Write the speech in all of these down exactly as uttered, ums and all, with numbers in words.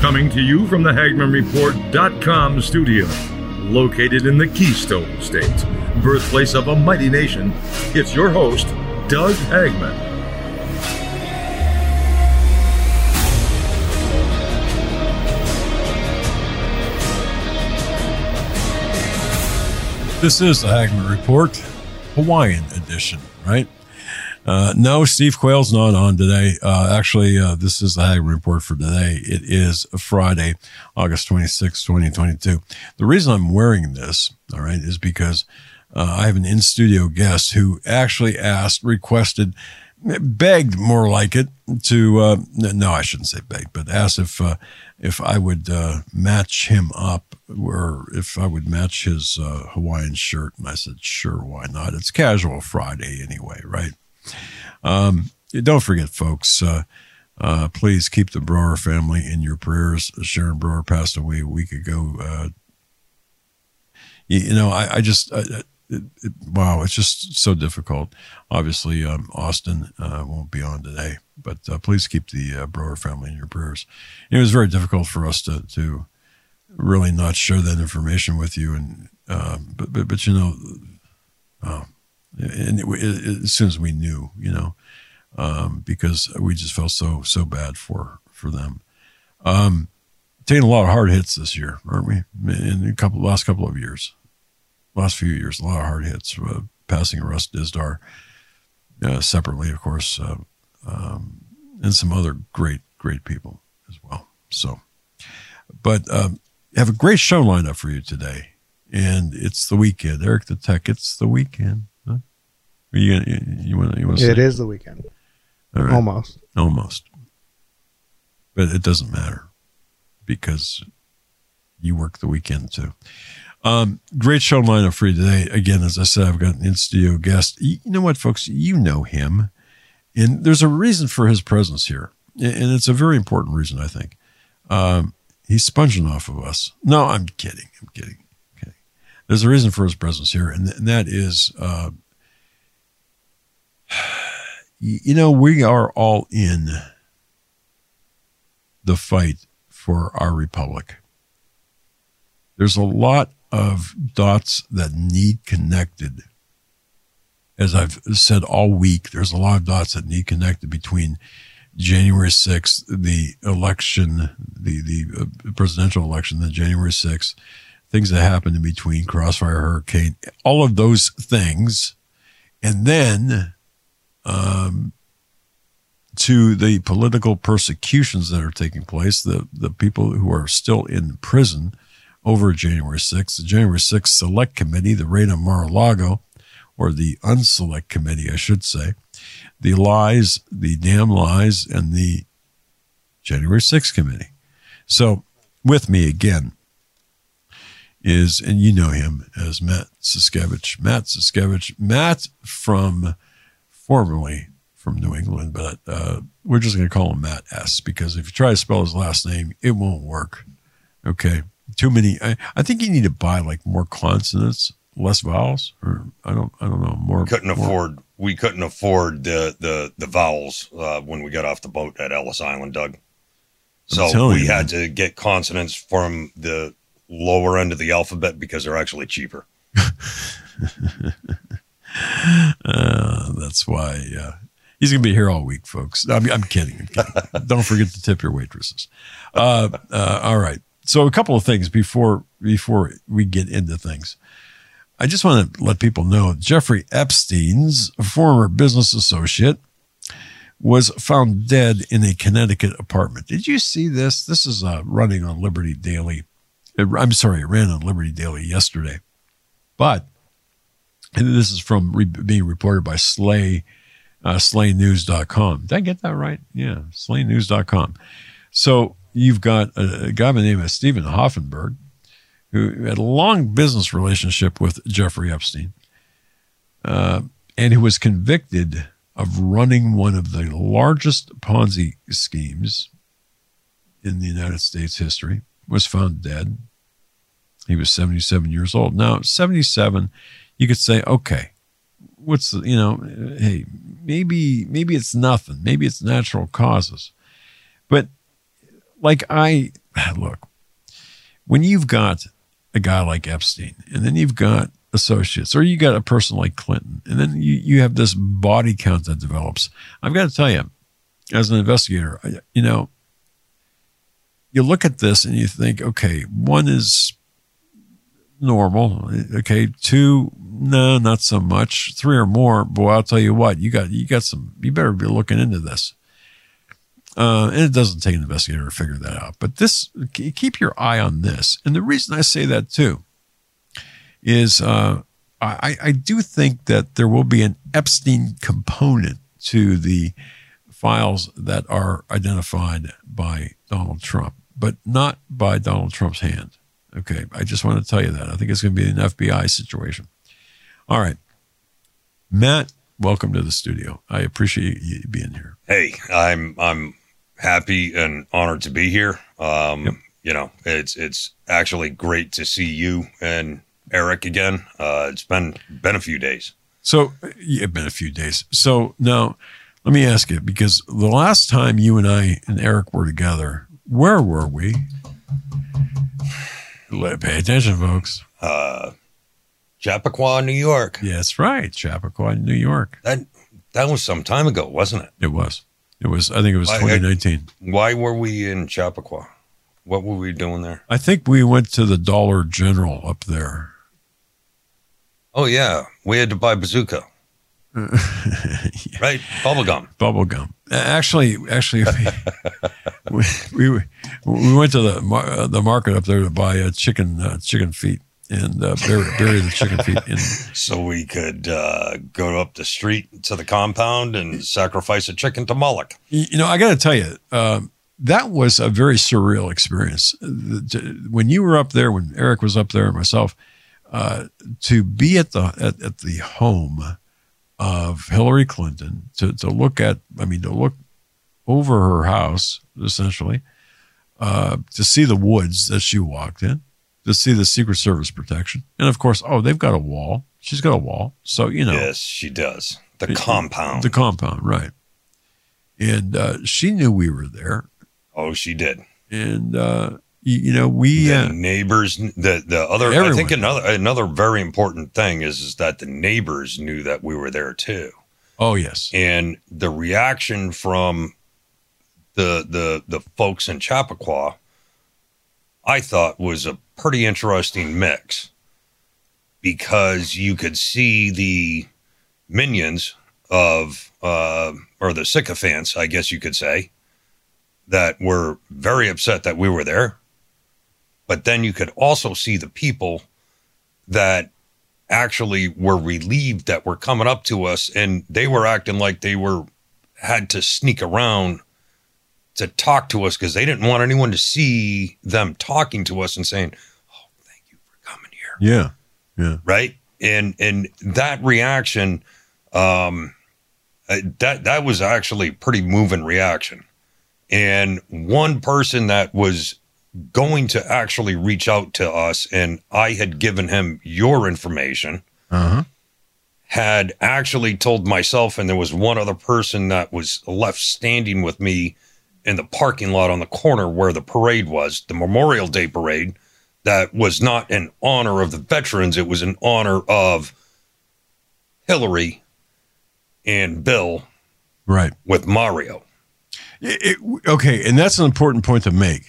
Coming to you from the Hagman Report dot com studio, located in the Keystone State, birthplace of a mighty nation, it's your host, Doug Hagman. This is the Hagman Report, Hawaiian edition, right? Uh, no, Steve Quayle's not on today. Uh, actually, uh, this is the Hagman Report for today. It is Friday, August twenty-sixth, twenty twenty-two. The reason I'm wearing this, all right, is because uh, I have an in-studio guest who actually asked, requested, begged more like it to, uh, no, I shouldn't say begged, but asked if, uh, if I would uh, match him up, or if I would match his uh, Hawaiian shirt. And I said, sure, why not? It's casual Friday anyway, right? Um, don't forget, folks, uh, uh, please keep the Brower family in your prayers. Sharon Brower passed away a week ago. Uh, you, you know, I, I just, I, it, it, wow, it's just so difficult. Obviously, um, Austin uh, won't be on today, but uh, please keep the uh, Brower family in your prayers. It was very difficult for us to, to really not share that information with you. And, uh, but, but, but, you know, uh, and it, it, as soon as we knew, you know, um, because we just felt so, so bad for, for them. Um, taking a lot of hard hits this year, aren't we? In a couple, last couple of years, last few years, a lot of hard hits, uh, passing Russ Dizdar, uh, separately, of course, uh, um, and some other great, great people as well. So, but, um, have a great show lined up for you today. And it's the weekend. Eric the Tech, it's the weekend. Huh? You, you, you want you It is the weekend. All right. Almost. Almost. But it doesn't matter because you work the weekend too. Um, great show lineup for you today. Again, as I said, I've got an in-studio guest. You know what, folks? You know him. And there's a reason for his presence here. And it's a very important reason, I think. Um, he's sponging off of us. No, I'm kidding. I'm kidding. Okay. There's a reason for his presence here, and, th- and that is, uh, you know, we are all in the fight for our republic. There's a lot of dots that need connected. As I've said all week, there's a lot of dots that need connected between January sixth, the election, the, the uh, presidential election, then January sixth, things that happened in between, Crossfire, Hurricane, all of those things. And then um, to the political persecutions that are taking place, the, the people who are still in prison over January sixth, the January sixth Select Committee, the raid on Mar-a-Lago, or the Unselect Committee, I should say, the lies, the damn lies, and the January sixth Committee. So with me again is, and you know him as Matt Siskevich. Matt Siskevich, Matt from, formerly from New England, but uh, we're just going to call him Matt S, because if you try to spell his last name, it won't work. Okay. Too many. I, I think you need to buy like more consonants, less vowels, or I don't, I don't know. More. Couldn't more. afford. We couldn't afford the the the vowels uh, when we got off the boat at Ellis Island, Doug. So we you, had to get consonants from the lower end of the alphabet because they're actually cheaper. uh, that's why uh, he's going to be here all week, folks. I'm, I'm kidding. I'm kidding. Don't forget to tip your waitresses. Uh, uh, all right. So a couple of things before before we get into things. I just want to let people know Jeffrey Epstein's former business associate was found dead in a Connecticut apartment. Did you see this? This is uh, running on Liberty Daily. I'm sorry, it ran on Liberty Daily yesterday. But and this is from re- being reported by Slay, uh, slay news dot com. Did I get that right? Yeah, slay news dot com. So you've got a, a guy by the name of Stephen Hoffenberg, who had a long business relationship with Jeffrey Epstein, uh, and who was convicted of running one of the largest Ponzi schemes in the United States history, was found dead. He was seventy-seven years old. Now, seventy-seven, you could say, okay, what's the, you know, hey, maybe, maybe it's nothing. Maybe it's natural causes. But like I look, when you've got a guy like Epstein, and then you've got associates, or you got a person like Clinton, and then you, you have this body count that develops. I've got to tell you, as an investigator, you know, you look at this and you think, okay, one is normal. Okay, two, no, not so much. Three or more, boy, I'll tell you what, you got you got some. You better be looking into this. Uh, and it doesn't take an investigator to figure that out. But this, keep your eye on this. And the reason I say that too is uh, I, I do think that there will be an Epstein component to the files that are identified by Donald Trump, but not by Donald Trump's hand. Okay, I just want to tell you that. I think it's going to be an F B I situation. All right. Matt, welcome to the studio. I appreciate you being here. Hey, I'm I'm happy and honored to be here. Um, yep. You know, it's it's actually great to see you and Eric again. Uh, it's been been a few days. So, yeah, been a few days. So now, let me ask you, because the last time you and I and Eric were together, where were we? Pay attention, folks. Uh, Chappaqua, New York. Yeah, that's right. Chappaqua, New York. That that was some time ago, wasn't it? It was. It was. I think it was twenty nineteen. Why were we in Chappaqua? What were we doing there? I think we went to the Dollar General up there. Oh, yeah. We had to buy bazooka. Yeah. Right? Bubblegum. Bubblegum. Actually, actually, we, we we went to the uh, the market up there to buy a chicken uh, chicken feet and uh, bury, bury the chicken feet in. So we could uh, go up the street to the compound and sacrifice a chicken to Moloch. You know, I got to tell you, um, that was a very surreal experience. When you were up there, when Eric was up there, and myself, uh, to be at the at, at the home of Hillary Clinton, to to look at, I mean, to look over her house, essentially, uh, to see the woods that she walked in, to see the Secret Service protection, and of course, oh, they've got a wall. She's got a wall, so you know. Yes, she does. The it, compound. The compound, right? And uh, she knew we were there. Oh, she did. And uh, you, you know, we the uh, neighbors. The the other. Everyone. I think another another very important thing is is that the neighbors knew that we were there too. Oh yes. And the reaction from the the the folks in Chappaqua, I thought, was a pretty interesting mix, because you could see the minions of uh, or the sycophants, I guess you could say, that were very upset that we were there. But then you could also see the people that actually were relieved that were coming up to us, and they were acting like they were had to sneak around to talk to us because they didn't want anyone to see them talking to us and saying, "Oh, thank you for coming here." Yeah, yeah, right. And and that reaction, um, that that was actually a pretty moving reaction. And one person that was going to actually reach out to us, and I had given him your information, uh-huh. had actually told myself, and there was one other person that was left standing with me in the parking lot on the corner where the parade was, the Memorial Day parade, that was not in honor of the veterans. It was in honor of Hillary and Bill, right, with Mario. It, it, okay, and that's an important point to make.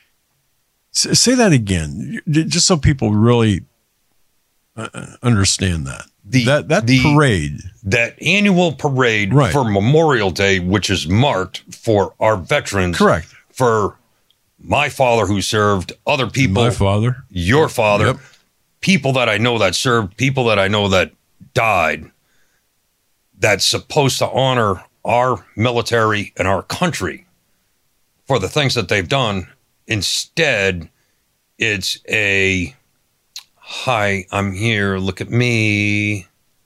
S- say that again, just so people really uh, understand that. The, that that the, parade. That annual parade, right, for Memorial Day, which is marked for our veterans. Correct. For my father who served, other people. My father. Your father. Yep. People that I know that served, people that I know that died. That's supposed to honor our military and our country for the things that they've done. Instead, it's a, "Hi, I'm here, look at me,"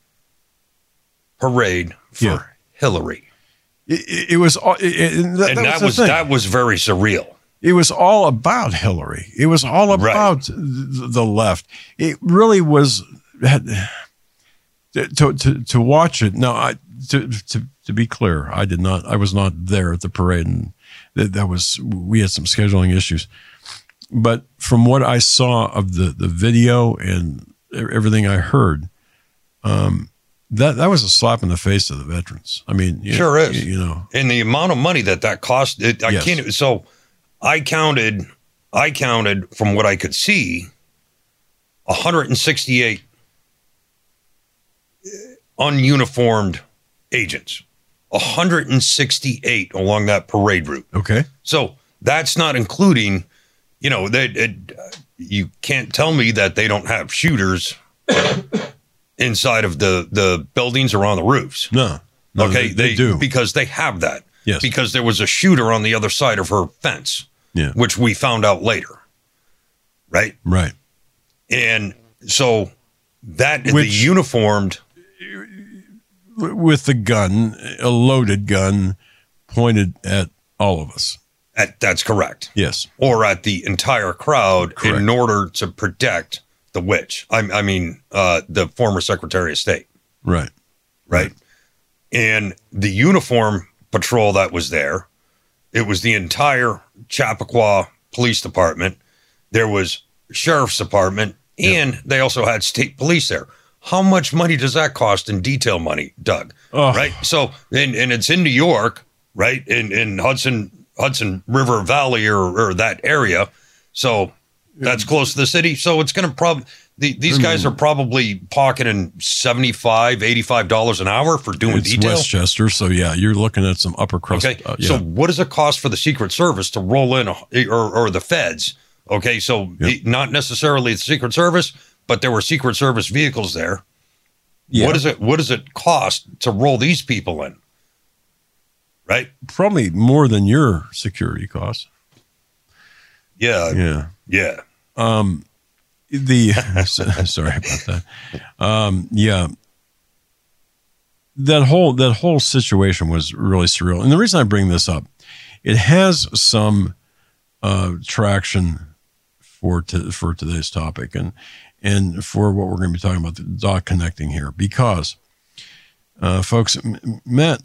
parade for yeah. Hillary. It, it was, all, it, and that, and that, that was was that was very surreal. It was all about Hillary. It was all about right. the left. It really was. To to to watch it. No, I to to to be clear, I did not. I was not there at the parade, and that, that was, we had some scheduling issues. But from what I saw of the, the video and everything I heard, um, that, that was a slap in the face of the veterans. I mean, you, sure is. You, you know, and the amount of money that that cost, it, I yes. can't. So I counted, I counted from what I could see, one hundred sixty-eight ununiformed agents, one hundred sixty-eight along that parade route. Okay. So that's not including, you know, they, it, you can't tell me that they don't have shooters inside of the, the buildings or on the roofs. No. no okay. They, they they do. Because they have that. Yes. Because there was a shooter on the other side of her fence, yeah. which we found out later. Right. Right. And so that Which, the uniformed with the gun, a loaded gun pointed at all of us. At, that's correct. Yes. Or at the entire crowd Correct. in order to protect the witch. I, I mean, uh, the former Secretary of State. Right. Right. And the uniform patrol that was there, it was the entire Chappaqua Police Department. There was Sheriff's Department, and yep. they also had state police there. How much money does that cost in detail money, Doug? Oh. Right. So, and, and it's in New York, right? In, in Hudson, Hudson River Valley or, or that area. So that's close to the city. So it's going to probably, the, these guys are probably pocketing seventy-five dollars, eighty-five dollars an hour for doing it's detail. Westchester. So yeah, you're looking at some upper crust. Okay. Uh, yeah. So what does it cost for the Secret Service to roll in, a, or, or the feds? Okay. So yep. not necessarily the Secret Service, but there were Secret Service vehicles there. Yeah. What does it, what does it cost to roll these people in? Right. Probably more than your security costs. Yeah. Yeah. Yeah. Um, the, sorry about that. Um, yeah. That whole, that whole situation was really surreal. And the reason I bring this up, it has some, uh, traction for, to, for today's topic and, and for what we're going to be talking about, the dot connecting here, because, uh, folks, Matt,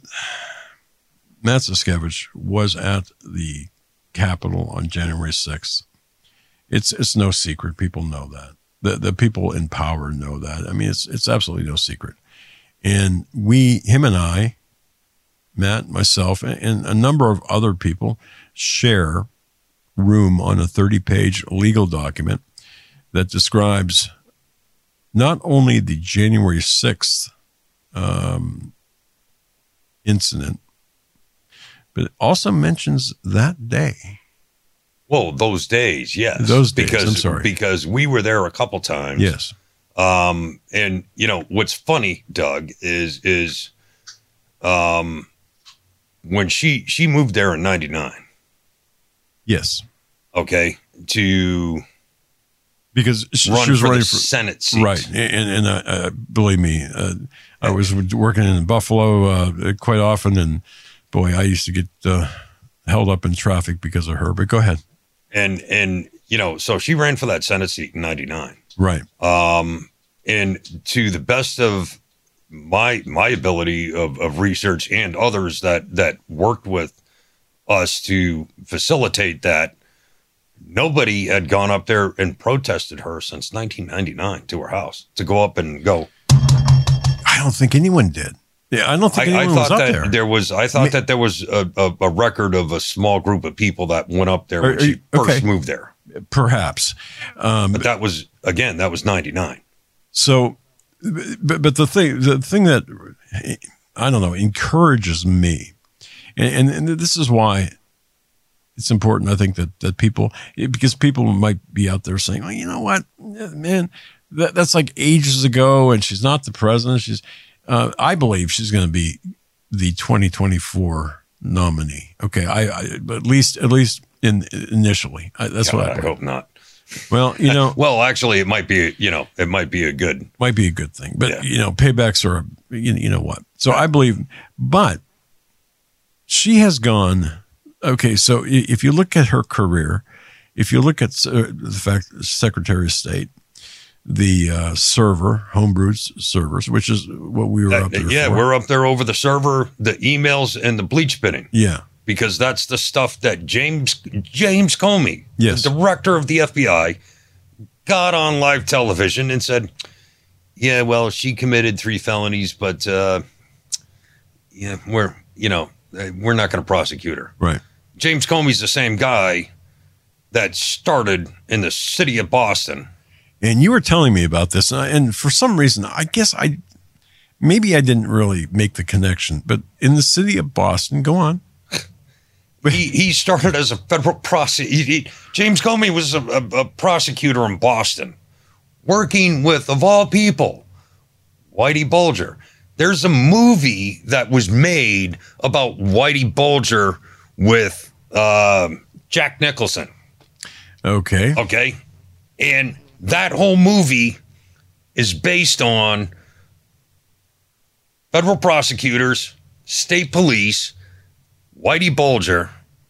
Matt Siskevich was at the Capitol on January sixth. It's it's no secret. People know that. The the people in power know that. I mean, it's it's absolutely no secret. And we, him and I, Matt, myself, and a number of other people share room on a thirty-page legal document that describes not only the January sixth um, incident, but it also mentions that day. Well, those days, yes. Those days, because, I'm sorry. Because we were there a couple times. Yes. Um, and, you know, what's funny, Doug, is is um, when she, she moved there in ninety-nine. Yes. Okay. To because she, run she was for running the for Senate seat. Right. And, and uh, uh, believe me, uh, I was working in Buffalo uh, quite often, and boy, I used to get uh, held up in traffic because of her. But go ahead. And, and, you know, so she ran for that Senate seat in ninety-nine. Right. Um, and to the best of my, my ability of, of research and others that, that worked with us to facilitate that, nobody had gone up there and protested her since nineteen ninety-nine to her house to go up and go. I don't think anyone did. Yeah, I don't think anyone I, I thought was up that there. there was. I thought I mean, that there was a, a, a record of a small group of people that went up there when are, she first okay. moved there. Perhaps, um, but that was again. That was ninety-nine. So, but but the thing, the thing that I don't know encourages me, and, and, and this is why it's important. I think that that people, because people might be out there saying, "Oh, you know what, man, that, that's like ages ago, and she's not the president. She's." Uh, I believe she's going to be the twenty twenty-four nominee. Okay, I, I at least at least in initially, I, that's God, what I, I hope not. Well, you know, well, actually, it might be. You know, it might be a good, might be a good thing. But yeah. you know, paybacks are you, you know what. So I believe, but she has gone. Okay, so if you look at her career, if you look at uh, the fact Secretary of State. The uh, server, homebrewed servers, which is what we were that, up there yeah, for. we're up there over the server, the emails, and the bleach binning. Yeah, because that's the stuff that James James Comey, yes. the director of the F B I, got on live television and said, yeah, well, she committed three felonies, but uh, yeah, we're, you know, we're not going to prosecute her. Right. James Comey's the same guy that started in the city of Boston. And you were telling me about this, and, I, and for some reason, I guess I, maybe I didn't really make the connection, but in the city of Boston, go on. he, he started as a federal prosecutor. James Comey was a, a, a prosecutor in Boston, working with, of all people, Whitey Bulger. There's a movie that was made about Whitey Bulger with uh, Jack Nicholson. Okay. Okay. And that whole movie is based on federal prosecutors, state police, Whitey Bulger,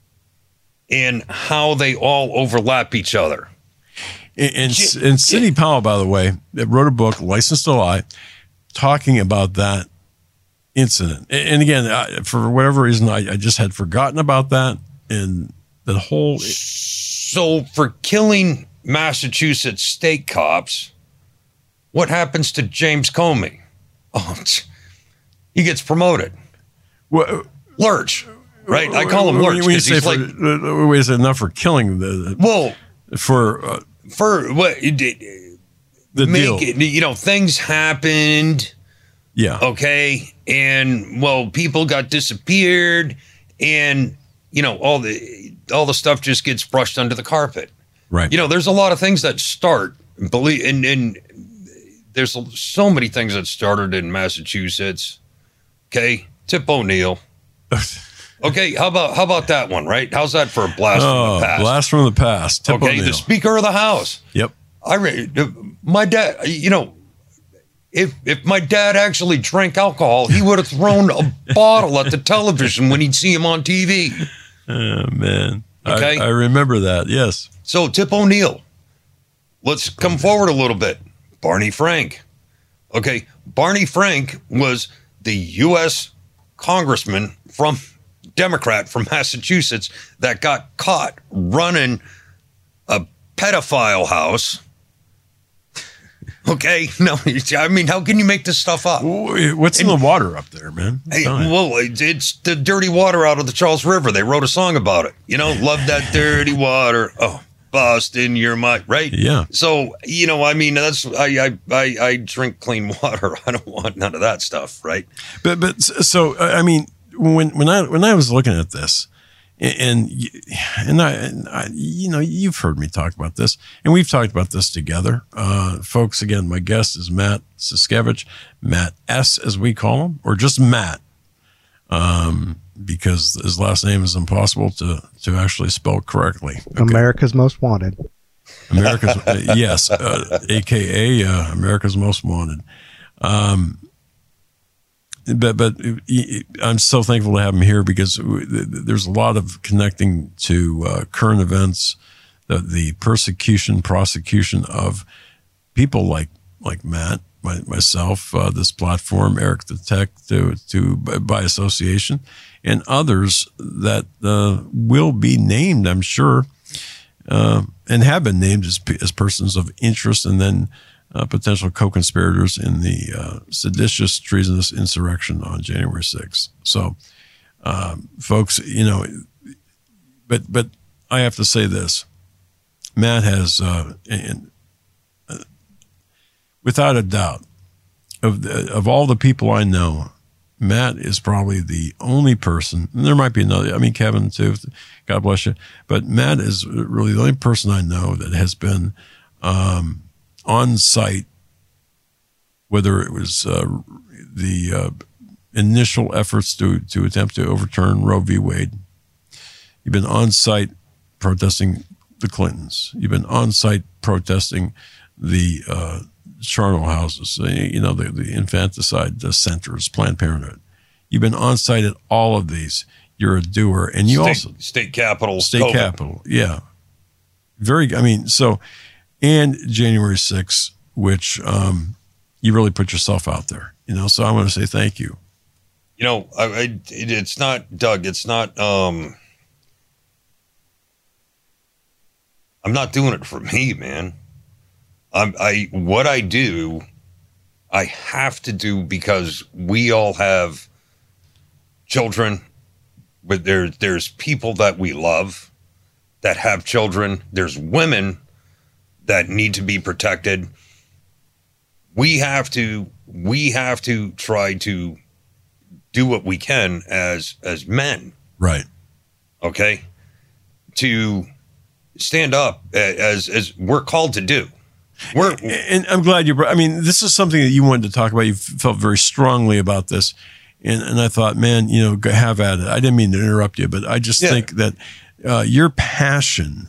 and how they all overlap each other. And, and, and Sidney Powell, by the way, wrote a book, License to Lie, talking about that incident. And again, I, for whatever reason, I, I just had forgotten about that. And the whole... So for killing Massachusetts state cops, what happens to James Comey? Oh, he gets promoted. Well, Lurch, right? I call him Lurch because he's for, like... Wait, enough for killing the... Well... For... Uh, for what... The make deal. It, you know, things happened... Yeah. Okay. And well, people got disappeared and, you know, all the, all the stuff just gets brushed under the carpet. Right. You know, there's a lot of things that start believe and, and there's so many things that started in Massachusetts. Okay. Tip O'Neill. Okay. How about, how about that one? Right. How's that for a blast oh, from the past? Blast from the past. Tip okay. O'Neill. The Speaker of the House. Yep. I read my dad, you know, If if my dad actually drank alcohol, he would have thrown a bottle at the television when he'd see him on T V. Oh, man. Okay. I, I remember that. Yes. So Tip O'Neill. Let's come forward a little bit. Barney Frank. Okay. Barney Frank was the U S congressman from Democrat from Massachusetts that got caught running a pedophile house. Okay, no, I mean, how can you make this stuff up? What's in the water up there, man? Hey, well, it's the dirty water out of the Charles River. They wrote a song about it. You know, love that dirty water. Oh, Boston, you're my right. Yeah. So you know, I mean, that's I I I, I drink clean water. I don't want none of that stuff, right? But but so I mean, when when I when I was looking at this. And and I, and I, you know, you've heard me talk about this, and we've talked about this together, uh, folks. Again, my guest is Matt Siskevich, Matt S, as we call him, or just Matt, um, because his last name is impossible to to actually spell correctly. Okay. America's Most Wanted. America's yes, uh, A K A uh, America's Most Wanted. Um, But but I'm so thankful to have him here because there's a lot of connecting to uh, current events, the, the persecution, prosecution of people like like Matt, my, myself, uh, this platform, Eric the Tech, to to by association, and others that uh, will be named, I'm sure, uh, and have been named as as persons of interest, and then. Uh, potential co-conspirators in the uh, seditious, treasonous insurrection on January sixth. So, um, folks, you know, but but I have to say this: Matt has, uh, and, uh, without a doubt, of the, of all the people I know, Matt is probably the only person. And there might be another. I mean, Kevin too. God bless you. But Matt is really the only person I know that has been. Um, on site, whether it was uh, the uh, initial efforts to, to attempt to overturn Roe v. Wade. You've been on site protesting the Clintons. You've been on site protesting the uh, charnel houses, you know, the, the infanticide centers, Planned Parenthood. You've been on site at all of these. You're a doer. And you state, also... State Capitol. State COVID. Capitol, yeah. Very, I mean, so... And January sixth, which um, you really put yourself out there, you know. So I want to say thank you. You know, I, I, it, it's not, Doug, it's not, um, I'm not doing it for me, man. I'm, I, what I do, I have to do because we all have children, but there, there's people that we love that have children. There's women that need to be protected. We have to, we have to try to do what we can as as men, right? Okay, to stand up as as we're called to do. We're and I'm glad you brought. I mean, this is something that you wanted to talk about. You felt very strongly about this, and and I thought, man, you know, have at it. I didn't mean to interrupt you, but I just yeah. think that uh, your passion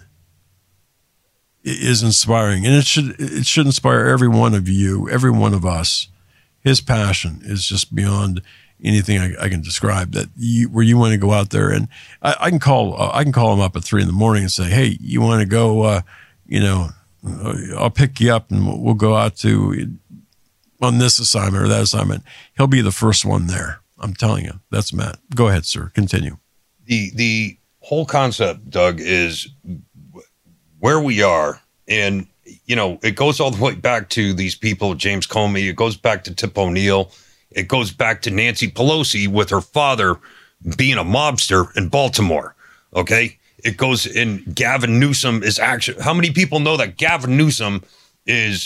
is inspiring, and it should it should inspire every one of you, every one of us. His passion is just beyond anything I, I can describe. That you, where you want to go out there, and I, I can call uh, I can call him up at three in the morning and say, "Hey, you want to go? Uh, you know, I'll pick you up, and we'll, we'll go out to on this assignment or that assignment." He'll be the first one there. I'm telling you, that's Matt. Go ahead, sir. Continue. The the whole concept, Doug, is where we are, and you know, it goes all the way back to these people, James Comey. It goes back to Tip O'Neill. It goes back to Nancy Pelosi with her father being a mobster in Baltimore. Okay. It goes in Gavin Newsom is actually, how many people know that Gavin Newsom is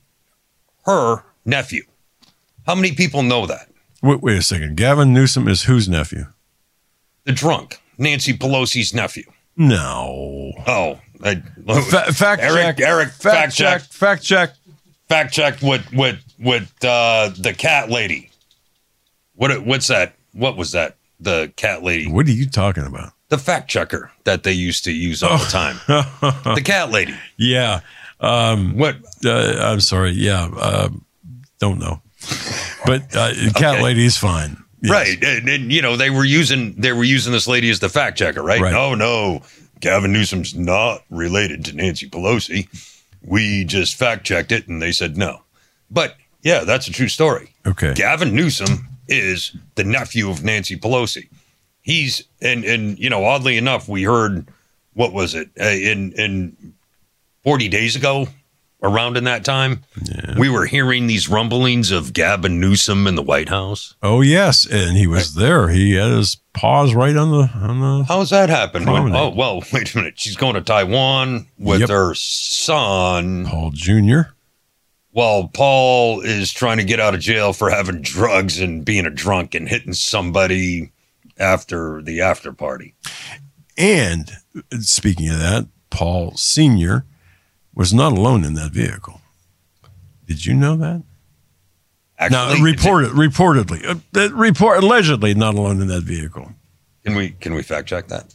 her nephew? How many people know that? Wait, wait a second. Gavin Newsom is whose nephew? The drunk, Nancy Pelosi's nephew. No. Oh, I, Fa- fact Eric, check. Eric, fact, fact check. check. Fact check. Fact check with, with, with uh, the cat lady. What what's that? What was that? The cat lady. What are you talking about? The fact checker that they used to use all the time. The cat lady. Yeah. Um, what? Uh, I'm sorry. Yeah. Uh, don't know. But uh, cat okay. lady is fine. Yes. Right. And, and, you know, they were using they were using this lady as the fact checker, right? Right. No, no. Gavin Newsom's not related to Nancy Pelosi. We just fact checked it and they said no. But yeah, that's a true story. Okay. Gavin Newsom is the nephew of Nancy Pelosi. He's and and you know, oddly enough, we heard what was it uh, in in forty days ago, around in that time, yeah. we were hearing these rumblings of Gavin Newsom in the White House. Oh yes, and he was there. He had his paws right on the on the. How's that happen? When, oh well, wait a minute. She's going to Taiwan with yep. her son, Paul Junior Well, Paul is trying to get out of jail for having drugs and being a drunk and hitting somebody after the after party. And speaking of that, Paul Senior was not alone in that vehicle. Did you know that? Actually, now, reported, reportedly, uh, report allegedly not alone in that vehicle. Can we can we fact check that?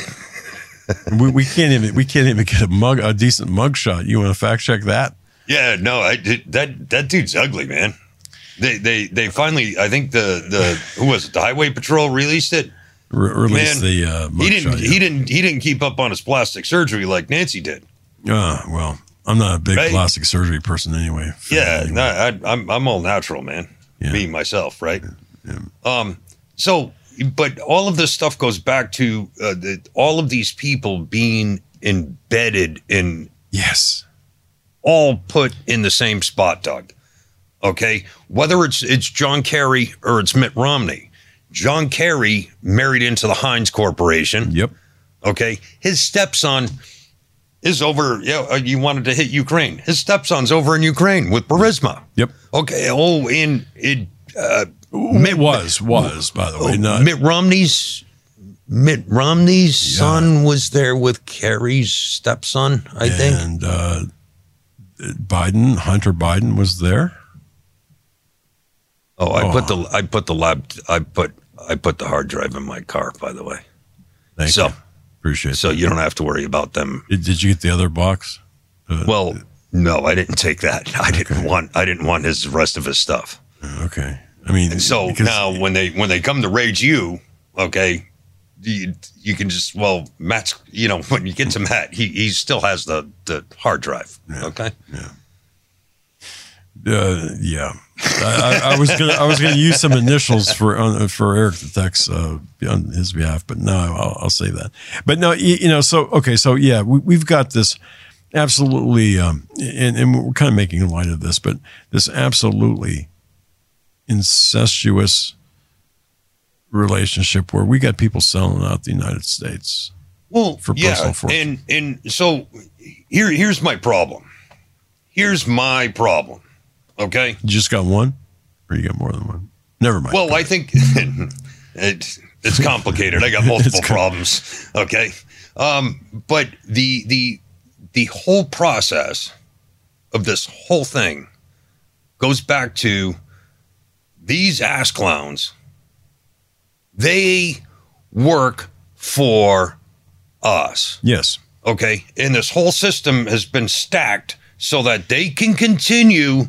we, we can't even we can't even get a mug a decent mug shot. You want to fact check that? Yeah, no, I did, that that dude's ugly, man. They they they finally, I think the the who was it? The Highway Patrol released it. Re- released man, the uh, mug he didn't shot, yeah. he didn't he didn't keep up on his plastic surgery like Nancy did. Uh, well, I'm not a big right? plastic surgery person anyway. Yeah, anyway. no, I, I'm I'm all natural, man. Yeah. Me myself, right? Yeah. Um, so, but all of this stuff goes back to uh, the, all of these people being embedded in yes. all put in the same spot, Doug. Okay, whether it's it's John Kerry or it's Mitt Romney. John Kerry married into the Heinz Corporation. Yep. Okay, his stepson is over. Yeah, you wanted to hit Ukraine. His stepson's over in Ukraine with Burisma. Yep. Okay. Oh, in it. Uh, Mitt was was by the way. Oh, not Mitt Romney's Mitt Romney's yeah. son was there with Kerry's stepson. I and, think. And uh, Biden, Hunter Biden, was there. Oh, I oh. put the I put the lab I put I put the hard drive in my car, by the way. Thank so, you. Appreciate so that. you don't have to worry about them. Did, did you get the other box? Uh, well, no, I didn't take that. I okay. didn't want I didn't want his rest of his stuff. Okay. I mean, and so because, now when they when they come to Rage You, okay, you, you can just well Matt's you know when you get to Matt, he he still has the the hard drive. Yeah, okay. Yeah. Uh, yeah, I, I, I was gonna I was gonna use some initials for uh, for Eric the Tex uh, on his behalf, but no, I'll, I'll say that. But no, you, you know, so okay, so yeah, we, we've got this absolutely, um, and, and we're kind of making light of this, but this absolutely incestuous relationship where we got people selling out the United States. Well, for yeah, personal fortune. and and so here here's my problem. Here's my problem. Okay. You just got one, or you got more than one? Never mind. Well, I think it's it's complicated. I got multiple problems. Okay. Um, but the the the whole process of this whole thing goes back to these ass clowns. They work for us. Yes. Okay. And this whole system has been stacked so that they can continue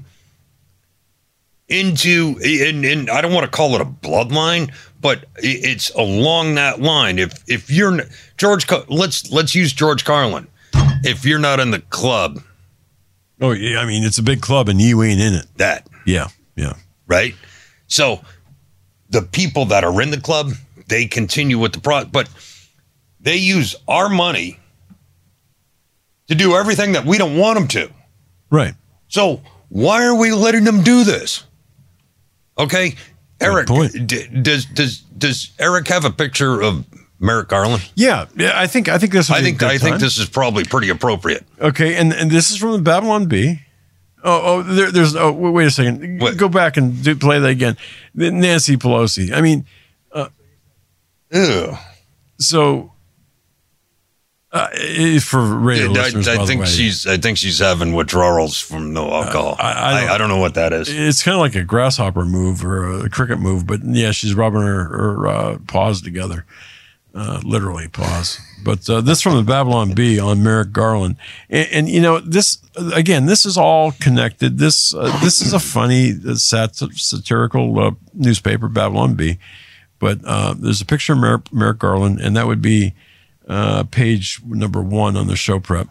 into, and, and I don't want to call it a bloodline, but it's along that line. If if you're George, let's let's use George Carlin. If you're not in the club, oh yeah, I mean it's a big club and you ain't in it. That yeah, yeah, right. So the people that are in the club, they continue with the pro, but they use our money to do everything that we don't want them to. Right. So why are we letting them do this? Okay, Eric, d- does does does Eric have a picture of Merrick Garland? Yeah, yeah. I think I think this. I think I time. think this is probably pretty appropriate. Okay, and, and this is from the Babylon Bee. Oh, oh, there, there's. Oh, wait a second. What? Go back and do, play that again. Nancy Pelosi. I mean, uh, ew. So. Uh, for radio yeah, listeners, I, I by think the way, she's. I think she's having withdrawals from no alcohol. Uh, I, I, don't, I, I don't know what that is. It's kind of like a grasshopper move or a cricket move, but yeah, she's rubbing her, her uh, paws together, uh, literally paws. But uh, this from the Babylon Bee on Merrick Garland, and, and you know this again. This is all connected. This uh, this is a funny, sat- satirical uh, newspaper, Babylon Bee. But uh, there's a picture of Merrick, Merrick Garland, and that would be. Uh, page number one on the show prep.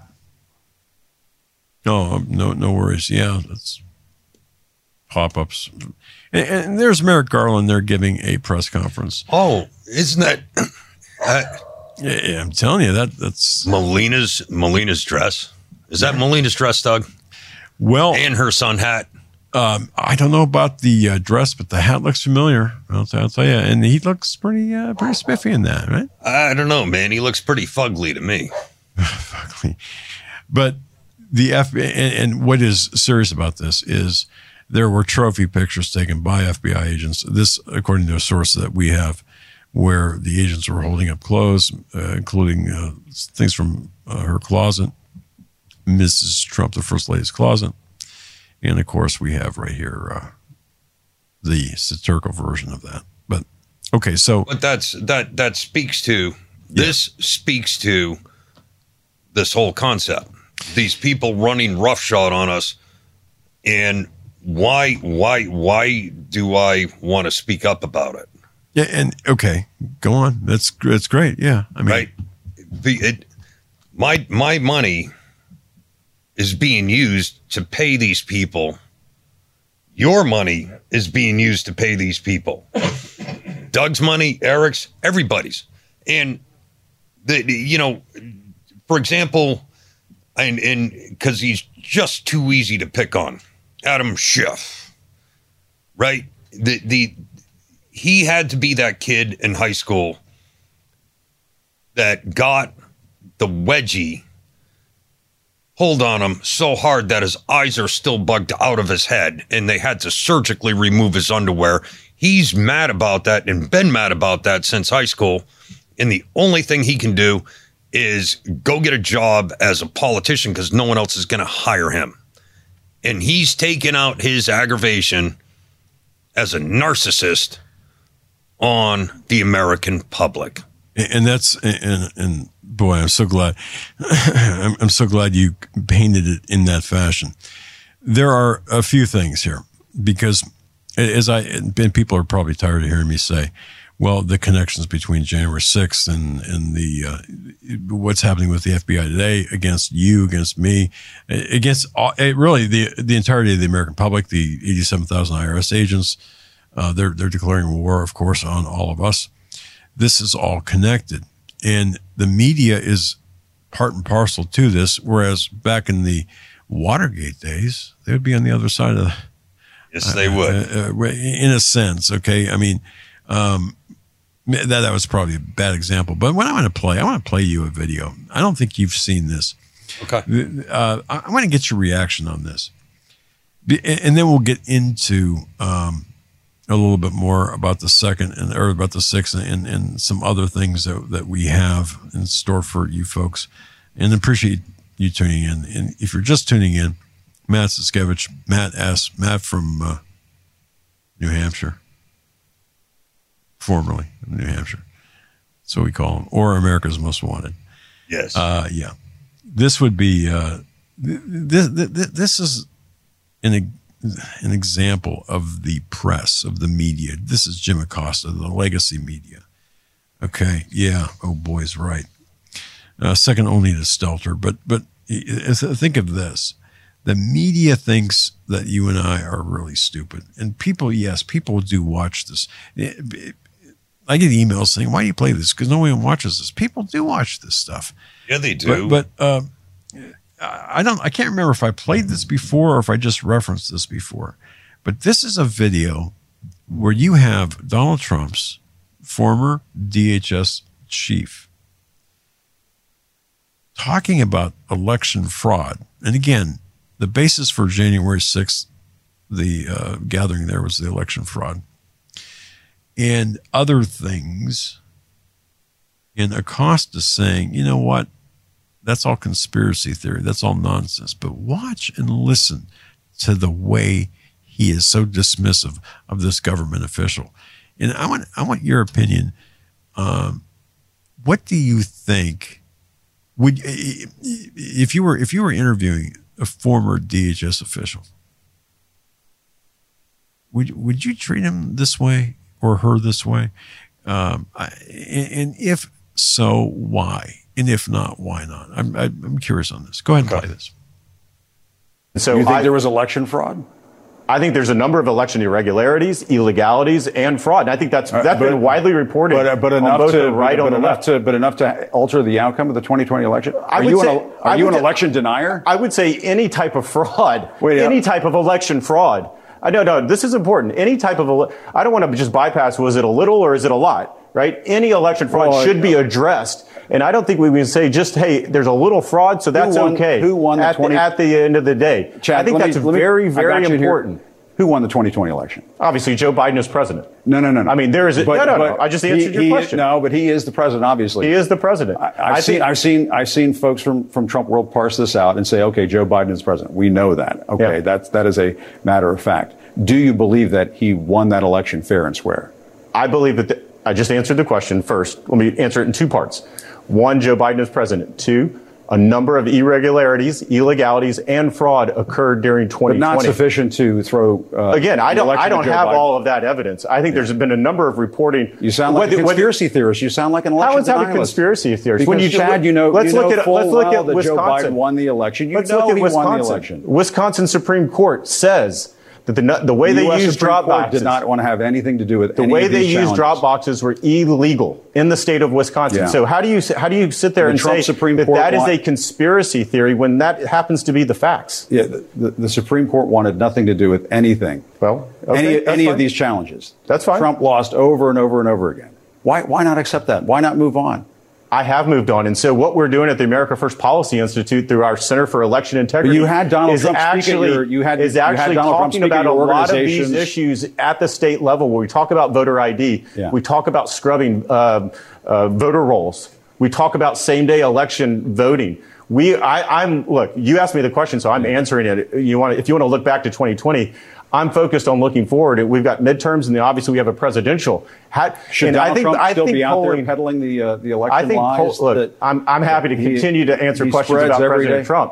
Oh, no, no worries. Yeah, that's pop-ups. And, and there's Merrick Garland there giving a press conference. Oh, isn't that? Uh, yeah, yeah, I'm telling you that that's Melina's Melina's dress. Is that Melina's dress, Doug? Well, and her sun hat. Um, I don't know about the uh, dress, but the hat looks familiar. I'll, I'll tell you, and he looks pretty, uh, pretty spiffy in that, right? I don't know, man. He looks pretty fugly to me. Fugly, but the F B I, and, and what is serious about this is there were trophy pictures taken by F B I agents. This, according to a source that we have, where the agents were holding up clothes, uh, including uh, things from uh, her closet, Missus Trump, the First Lady's closet. And, of course, we have right here uh, the satirical version of that. But, okay, so... But that's that that speaks to... This yeah. speaks to this whole concept. These people running roughshod on us. And why, why, why do I want to speak up about it? Yeah, and, okay, go on. That's that's great, yeah. I mean... Right? The, it, my my money... is being used to pay these people. Your money is being used to pay these people. Doug's money, Eric's, everybody's. And, the, the you know, for example, and and because he's just too easy to pick on, Adam Schiff, right? The the he had to be that kid in high school that got the wedgie pulled on him so hard that his eyes are still bugged out of his head and they had to surgically remove his underwear. He's mad about that and been mad about that since high school. And the only thing he can do is go get a job as a politician because no one else is going to hire him. And he's taken out his aggravation as a narcissist on the American public. And that's, and, and boy, I'm so glad, I'm, I'm so glad you painted it in that fashion. There are a few things here because as I, and people are probably tired of hearing me say, well, the connections between January sixth and, and the, uh, what's happening with the F B I today against you, against me, against all, really the, the entirety of the American public, the eighty-seven thousand I R S agents. Uh, they're, they're declaring war, of course, on all of us. This is all connected, and the media is part and parcel to this. Whereas back in the Watergate days, they would be on the other side of the, yes, they would, uh, uh, in a sense. Okay. I mean, um, That that was probably a bad example, but what I want to play, I want to play you a video. I don't think you've seen this. Okay. Uh, I, I want to get your reaction on this, and then we'll get into um, a little bit more about the second and or about the sixth and, and some other things that that we have in store for you folks. And appreciate you tuning in. And if you're just tuning in, Matt Siskevich, Matt S. Matt from uh, New Hampshire. Formerly New Hampshire. So we call him, or America's Most Wanted. Yes. Uh, yeah. This would be, uh, this, this, this is an, an example of the press, of the media. This is Jim Acosta, the legacy media. Okay. Yeah. Oh, boy's right. Uh, second only to Stelter. But, but think of this. The media thinks that you and I are really stupid. And people, yes, people do watch this. It, it, I get emails saying, why do you play this? Because no one watches this. People do watch this stuff. Yeah, they do. But, but uh, I don't, I can't remember if I played this before or if I just referenced this before. But this is a video where you have Donald Trump's former D H S chief talking about election fraud. And again, the basis for January sixth, the uh, gathering there was the election fraud. And other things, and Acosta saying, you know what, that's all conspiracy theory, that's all nonsense. But watch and listen to the way he is so dismissive of this government official. And I want I want your opinion. Um, what do you think? Would if you were if you were interviewing a former D H S official, would would you treat him this way? Or her this way? Um, I, and if so, why? And if not, why not? I'm, I'm curious on this. Go ahead and okay. play this. So you think I, there was election fraud? I think there's a number of election irregularities, illegalities, and fraud. And I think that's that's uh, but, been widely reported. But, uh, but enough on both to the right but, on but the enough left. to but enough to alter the outcome of the twenty twenty election. Are I would you say, an, are I you would, an election denier? I would say any type of fraud, Wait, any yeah. type of election fraud. I no, no, this is important. Any type of, I don't want to just bypass, was it a little or is it a lot, right? Any election fraud well, should be addressed. And I don't think we can say just, hey, there's a little fraud, so that's who won, okay. Who won the at, twenty? The, at the end of the day. Chad, I think that's me, very, me, very important. Here. Who won the twenty twenty election? Obviously, Joe Biden is president. No, no, no, no. I mean, there is a, but, no, no, no. but I just answered he, your he, question. No, but he is the president, obviously. He is the president. I, I've I seen, think, I've seen, I've seen folks from, from Trump World parse this out and say, okay, Joe Biden is president. We know that. Okay, yeah. that's that is a matter of fact. Do you believe that he won that election fair and square? I believe that the, I just answered the question first. Let me answer it in two parts. One, Joe Biden is president. Two, a number of irregularities, illegalities, and fraud occurred during twenty twenty. But not sufficient to throw. Uh, Again, I don't. I don't have Biden. all of that evidence. I think yeah. there's been a number of reporting. You sound like whether, a conspiracy whether, theorist. You sound like an election How is that denialist. a conspiracy theorist? Because when you Chad, you know, let's you look know at full let's look well at that Wisconsin. Joe Biden won the election. You let's know look at he Wisconsin. won the election. Wisconsin Supreme Court says that the the way the they use drop Court boxes did not want to have anything to do with the any way of they these use challenges. drop boxes were illegal in the state of Wisconsin. Yeah. So how do you how do you sit there the and Trump say Supreme that Court that is want, a conspiracy theory when that happens to be the facts? Yeah, the, the, the Supreme Court wanted nothing to do with anything. Well, okay, any any fine. of these challenges. That's fine. Trump lost over and over and over again. Why why not accept that? Why not move on? I have moved on. And so what we're doing at the America First Policy Institute through our Center for Election Integrity but you had Donald is Trump actually, your, you had, is you actually had talking about a lot of these organizations. issues at the state level where we talk about voter I D. Yeah. We talk about scrubbing uh, uh, voter rolls. We talk about same-day election voting. We, I, I'm, look, you asked me the question, so I'm answering it. You want, if you want to look back to twenty twenty, I'm focused on looking forward. We've got midterms, and then obviously we have a presidential. Had, Should and Donald I think, Trump I still think be out polling, there peddling the uh, the election I think lies? Poll, look, that, I'm I'm happy to he, continue to answer he questions about President day. Trump.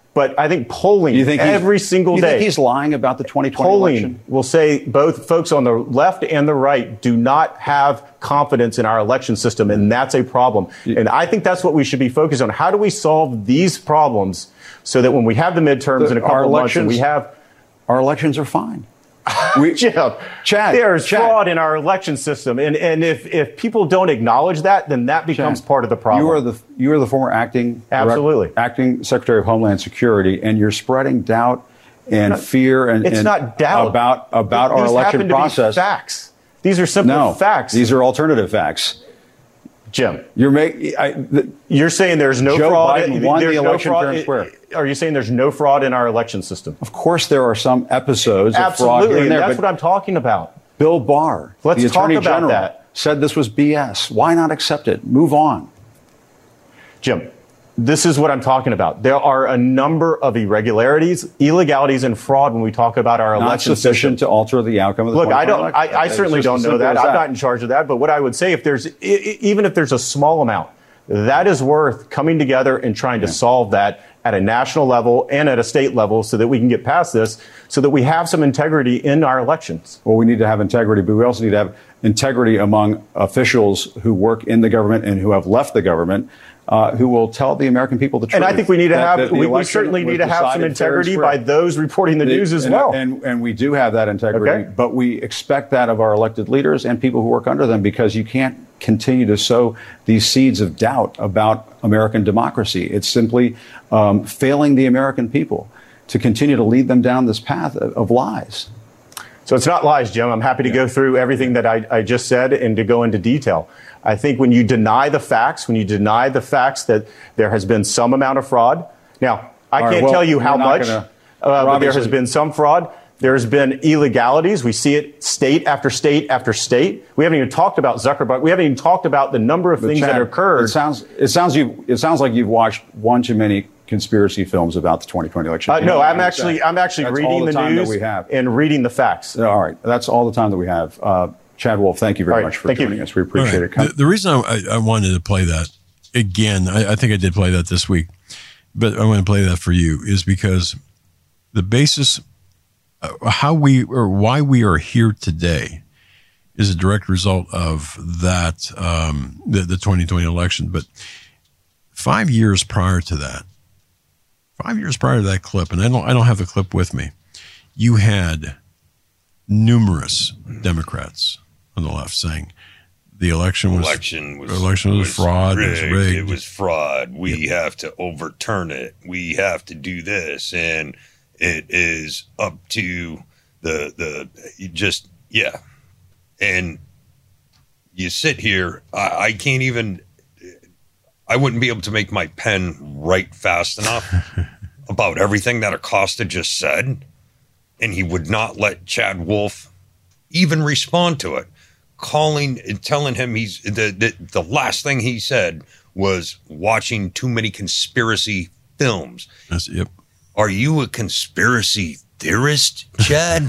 But I think polling You think he's- every single you day. think he's lying about the twenty twenty polling election? will say both folks on the left and the right do not have confidence in our election system, and that's a problem. And I think that's what we should be focused on. How do we solve these problems so that when we have the midterms The- in a our couple months and we elections- have Our elections are fine. We, Jim, Chad, there's Chad. fraud in our election system, and and if if people don't acknowledge that, then that becomes Chad, part of the problem. You are the you are the former acting direct- Absolutely. acting Secretary of Homeland Security, and you're spreading doubt and Not- fear and it's and not doubt about about These our election happen to be process. facts. These are simple No, facts. these are alternative facts. Jim. You're making. You're saying there's no Joe fraud. Biden won there's the no election fraud. fair and square. Are you saying there's no fraud in our election system? Of course, there are some episodes of fraud Absolutely, here and and there. that's but what I'm talking about. Bill Barr, Let's the talk Attorney about General, that. said this was B S. Why not accept it? Move on. Jim, this is what I'm talking about. There are a number of irregularities, illegalities, and fraud when we talk about our Not election sufficient system. to alter the outcome of the Look, I don't. twenty I, twenty I election. certainly It's just don't as know simple that. as I'm not in charge of that. But what I would say, if there's e- e- even if there's a small amount, that is worth coming together and trying to Yeah. solve that at a national level and at a state level, so that we can get past this, so that we have some integrity in our elections. Well, we need to have integrity, but we also need to have integrity among officials who work in the government and who have left the government, uh, who will tell the American people the truth. And I think we need to That- have. that the We, we election certainly was need to have some decided fair and integrity square. by those reporting the, The- news as and, well. And, and we do have that integrity, Okay. but we expect that of our elected leaders and people who work under them, because you can't continue to sow these seeds of doubt about American democracy. It's simply um, failing the American people to continue to lead them down this path of, of lies. So it's not lies, Jim. I'm happy to go through everything that I, I just said and to go into detail. I think when you deny the facts, when you deny the facts that there has been some amount of fraud. Now, I All right, can't well, tell you how we're not much, gonna- uh, but there has obviously- been some fraud. There's been illegalities. We see it state after state after state. We haven't even talked about Zuckerberg. We haven't even talked about the number of But things Chad, that occurred. It sounds it sounds you it sounds like you've watched one too many conspiracy films about the twenty twenty election. Uh, You no, know, I'm that's- actually I'm actually that's all reading the, time news that we have. and reading the facts. All right, that's all the time that we have. Uh, Chad Wolf, thank you very All right, much for thank you. joining us. We All appreciate right. it. Come- The, the reason I, I wanted to play that again, I, I think I did play that this week, but I want to play that for you is because the basis, uh, how we or why we are here today, is a direct result of that um, the, the twenty twenty election. But five years prior to that, five years prior to that clip, and I don't I don't have the clip with me, you had numerous Democrats on the left saying the election was election was election was fraud, it was rigged. It was fraud. We have to overturn it. We have to do this, and it is up to the the you just yeah. And you sit here. I, I can't even. I wouldn't be able to make my pen write fast enough about everything that Acosta just said, and he would not let Chad Wolf even respond to it. Calling and telling him he's the, the the last thing he said was watching too many conspiracy films. That's, yep. Are you a conspiracy theorist, Chad?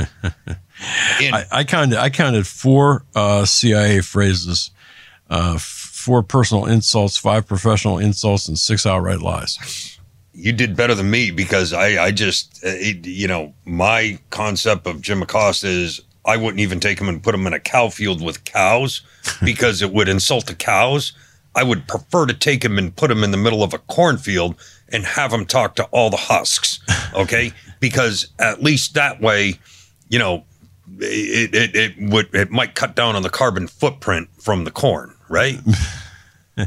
And I, I counted. I counted four uh, C I A phrases, uh, f- four personal insults, five professional insults, and six outright lies. you did better than me because I I just uh, it, you know, my concept of Jim Acosta is I wouldn't even take him and put him in a cow field with cows because it would insult the cows. I would prefer to take him and put him in the middle of a cornfield and have him talk to all the husks, okay? Because at least that way, you know, it it, it would it might cut down on the carbon footprint from the corn, right? I,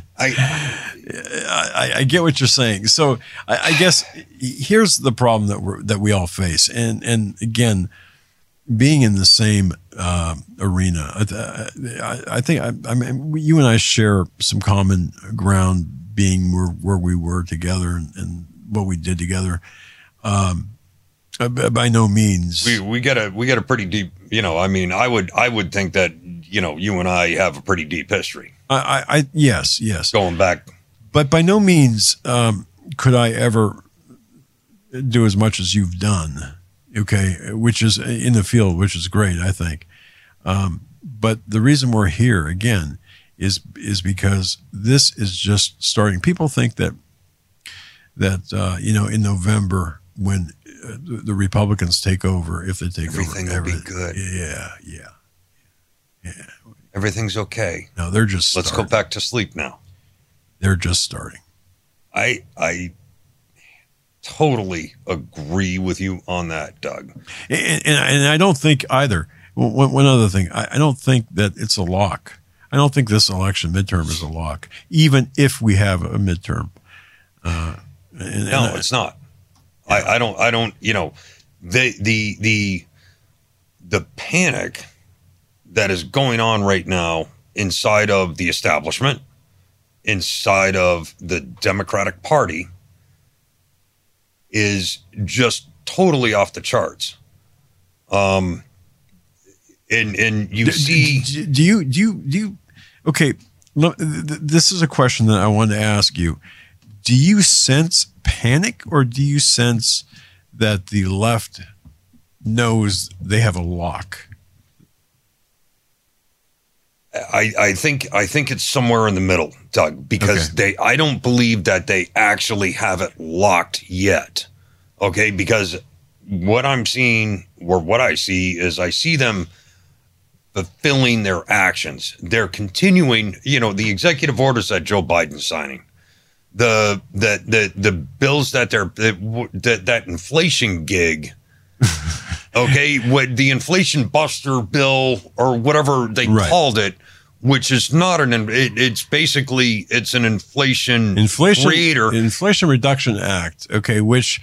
I, I get what you're saying. So I, I guess here's the problem that we that we all face, and and again, being in the same uh, arena, I, I, I think I, I mean you and I share some common ground, being where where we were together and, and what we did together. Um, by no means, we we got a we got a pretty deep. You know, I mean, I would I would think that you know you and I have a pretty deep history. I, I, I yes, yes, going back. But by no means um, could I ever do as much as you've done, okay, which is in the field, which is great, I think. Um, but the reason we're here, again, is is because this is just starting. People think that that uh, you know, in November when uh, the, the Republicans take over, if they take Everything over, will everything be good. Yeah, yeah, yeah. Everything's okay. No, they're just. Let's starting. go back to sleep now. They're just starting. I I totally agree with you on that, Doug. And, and, and I don't think either. One, one other thing, I, I don't think that it's a lock. I don't think this election midterm is a lock, even if we have a midterm. Uh, and, No, and it's not. I, I don't. I don't. You know, the the the the panic that is going on right now inside of the establishment, inside of the Democratic Party, is just totally off the charts. Um, and and you do, see, do, do you do you do you? Okay, look, th- th- this is a question that I wanted to ask you. Do you sense panic, or do you sense that the left knows they have a lock? I, I think I think it's somewhere in the middle, Doug, because Okay. they I don't believe that they actually have it locked yet. Okay, because what I'm seeing, or what I see, is I see them fulfilling their actions. They're continuing, you know, the executive orders that Joe Biden's signing, the the the the bills that they're that that inflation gig. Okay, what the inflation buster bill or whatever they Right. called it, which is not an it, it's basically it's an inflation Inflation creator. Inflation Reduction Act. Okay, which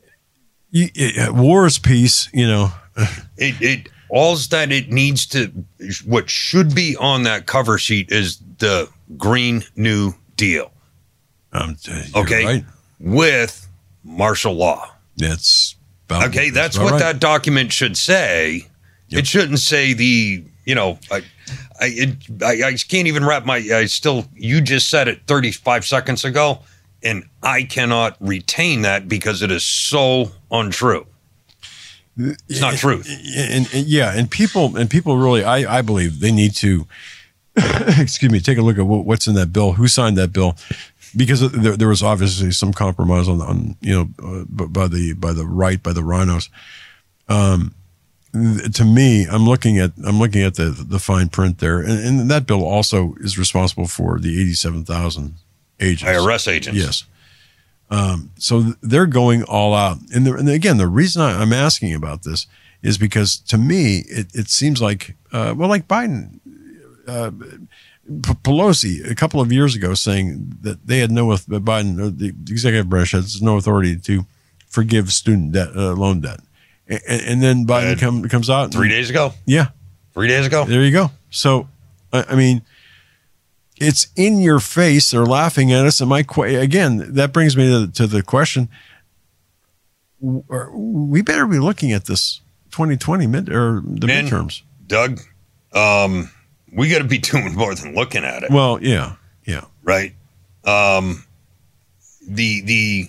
you, it, war is peace. You know, It it all's that it needs to what should be on that cover sheet is the Green New Deal. um, you're Okay, right. with martial law. That's about, Okay, that's about what right. that document should say. Yep. It shouldn't say the, you know, I, I, it, I, I can't even wrap my, I still, you just said it thirty-five seconds ago, and I cannot retain that because it is so untrue. It's not truth. And, and yeah, and people and people really, I, I believe they need to, excuse me, take a look at what, what's in that bill. Who signed that bill? Because there, there was obviously some compromise on, on you know, uh, by the by the right, by the rhinos. Um, th- to me, I'm looking at I'm looking at the the fine print there, and, and that bill also is responsible for the eighty-seven thousand agents, I R S agents. Yes. Um, so th- they're going all out. And, the, and again, the reason I, I'm asking about this is because to me, it, it seems like, uh, well, like Biden, uh, P- Pelosi a couple of years ago saying that they had no, Biden, or the executive branch has no authority to forgive student debt, uh, loan debt. And, and then Biden And come, comes out. Three days ago? Yeah. Three days ago? There you go. So, I, I mean, it's in your face. They're laughing at us. And my qu- again, that brings me to, to the question: we better be looking at this twenty twenty mid or the Man, midterms. Doug, um, we got to be doing more than looking at it. Well, yeah, yeah, Right. Um, the the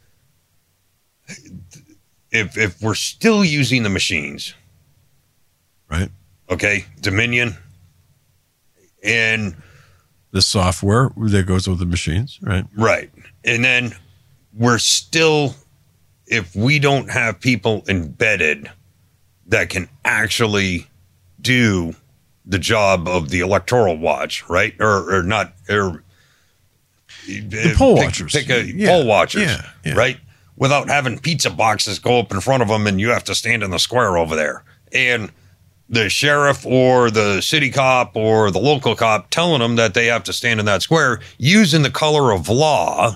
if if we're still using the machines, right. okay, Dominion, and The software that goes with the machines, right? right, and then we're still, if we don't have people embedded that can actually do the job of the electoral watch, right, or or not, or The poll pick, watchers, pick a Yeah, poll watchers, yeah, yeah. right, without having pizza boxes go up in front of them and you have to stand in the square over there, and the sheriff or the city cop or the local cop telling them that they have to stand in that square using the color of law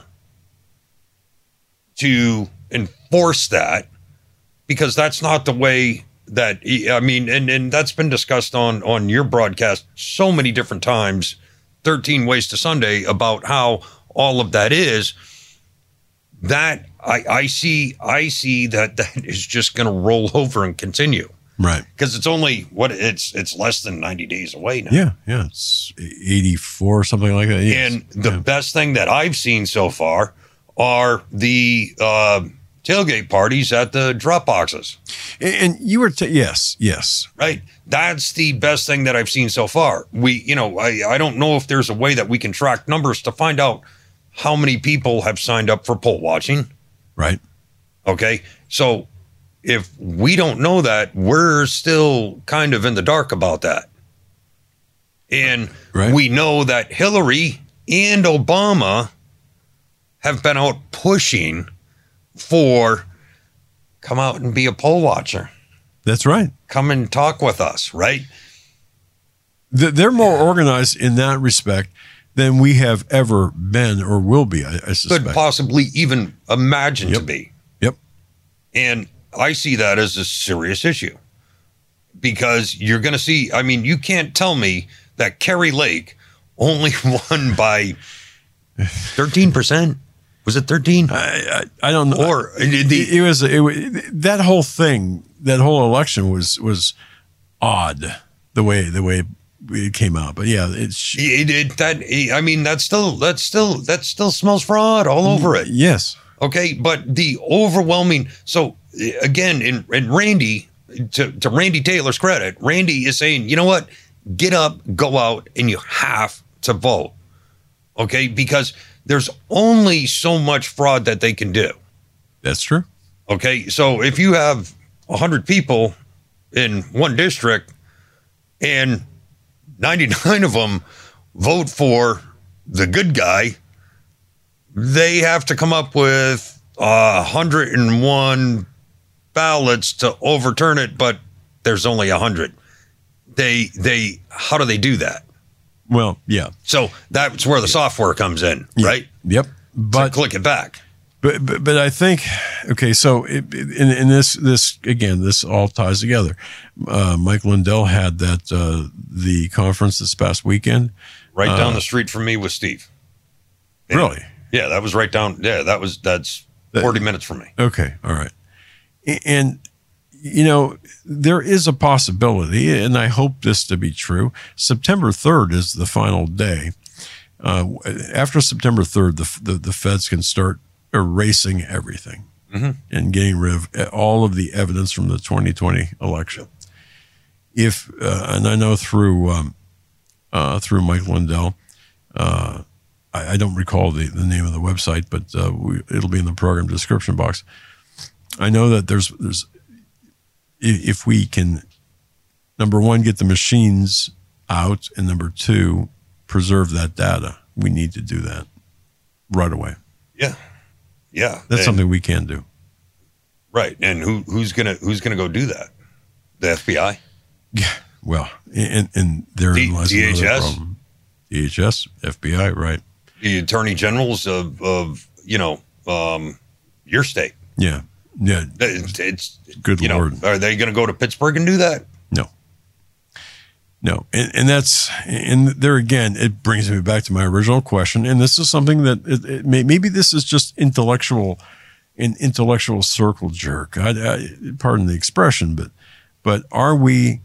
to enforce that, because that's not the way that, I mean, and, and that's been discussed on, on your broadcast so many different times, thirteen Ways to Sunday, about how all of that is. That I, I see, I see that that is just going to roll over and continue. Right. Because it's only what it's it's less than ninety days away now. Yeah, yeah. It's eighty-four, something like that. Yes. And the Yeah. best thing that I've seen so far are the uh, tailgate parties at the drop boxes. And, and you were, t- yes, yes. Right. That's the best thing that I've seen so far. We, you know, I, I don't know if there's a way that we can track numbers to find out how many people have signed up for poll watching. Right. Okay. So if we don't know that, we're still kind of in the dark about that. And right. we know that Hillary and Obama have been out pushing for come out and be a poll watcher. That's right. Come and talk with us, right? They're more organized in that respect than we have ever been or will be, I, I suspect. Could possibly even imagine yep. to be. Yep. And I see that as a serious issue because you're going to see, I mean, you can't tell me that Kerry Lake only won by thirteen percent. Was it thirteen? I, I, I don't know. Or the, it, it was it, it, that whole thing, that whole election was was odd the way the way it came out. But yeah, it's it, it that I mean that's still that's still that still smells fraud all over it. Yes. Okay, but the overwhelming. So again, in, in Randy, to, to Randy Taylor's credit, Randy is saying, you know what? Get up, go out, and you have to vote. Okay, because there's only so much fraud that they can do. That's true. Okay, so if you have one hundred people in one district and ninety-nine of them vote for the good guy, they have to come up with uh, one hundred one ballots to overturn it, but there's only one hundred. They, they, how do they do that? Well, yeah. So that's where the software comes in, yeah. right? Yep. But to click it back. But, but, but I think, okay, so it, in, in this, this, again, this all ties together. Uh, Mike Lindell had that, uh, the conference this past weekend. Right uh, down the street from me with Steve. And, really? Yeah, that was right down. Yeah, that was, that's forty minutes from me. Okay. All right. And, you know, there is a possibility, and I hope this to be true. September third is the final day. Uh, after September third, the, the, the feds can start erasing everything mm-hmm. and getting rid of all of the evidence from the twenty twenty election. If, uh, and I know through, um, uh, through Mike Lindell, uh, I, I don't recall the, the name of the website, but uh, we, it'll be in the program description box. I know that there's, there's, if we can, number one, get the machines out, and number two, preserve that data, we need to do that right away. Yeah, yeah, that's and, something we can do. Right, and who who's gonna who's gonna go do that? The F B I? Yeah, well, and and therein lies another problem. D H S, F B I, right? The attorney generals of of you know um, your state. Yeah. Yeah, it's, it's good you Lord. Know, are they going to go to Pittsburgh and do that? No, no, and, and that's and there again. It brings me back to my original question, and this is something that it, it may, maybe this is just intellectual, an intellectual circle jerk. I, I, pardon the expression, but but are we?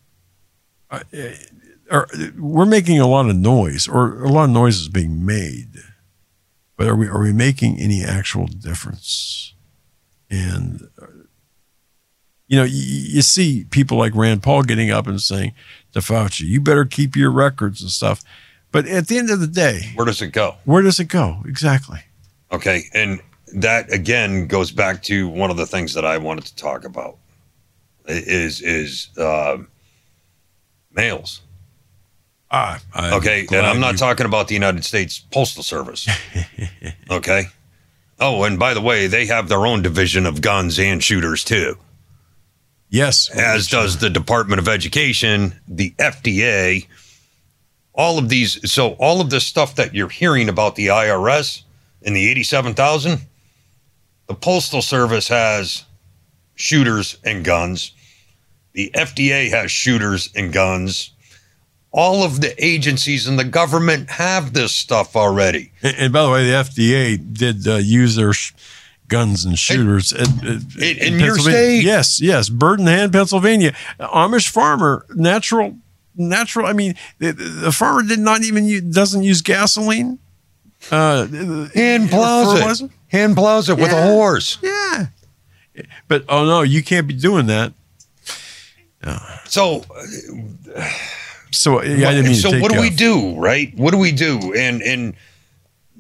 Are, we're making a lot of noise, or a lot of noise is being made, but are we are we making any actual difference? And, you know, you, you see people like Rand Paul getting up and saying to Fauci, you better keep your records and stuff. But at the end of the day, where does it go? Where does it go? Exactly. Okay. And that, again, goes back to one of the things that I wanted to talk about is, is uh, mails. Ah, I'm okay. And I'm not you... talking about the United States Postal Service. Okay. Oh, and by the way, they have their own division of guns and shooters, too. Yes. As does the Department of Education, the F D A, all of these. So all of this stuff that you're hearing about the I R S and the eighty-seven thousand, the Postal Service has shooters and guns. The F D A has shooters and guns. All of the agencies in the government have this stuff already. And, and by the way, the F D A did uh, use their sh- guns and shooters in, at, at, in, in your state. Yes, yes, Bird in Hand, Pennsylvania. Amish farmer, natural, natural. I mean, the, the farmer did not even use, doesn't use gasoline. Uh, hand plows it. Hand plows it yeah. with a horse. Yeah, but oh no, you can't be doing that. No. So. Uh, So, yeah, I didn't mean so to take what do off. we do, right? What do we do? And and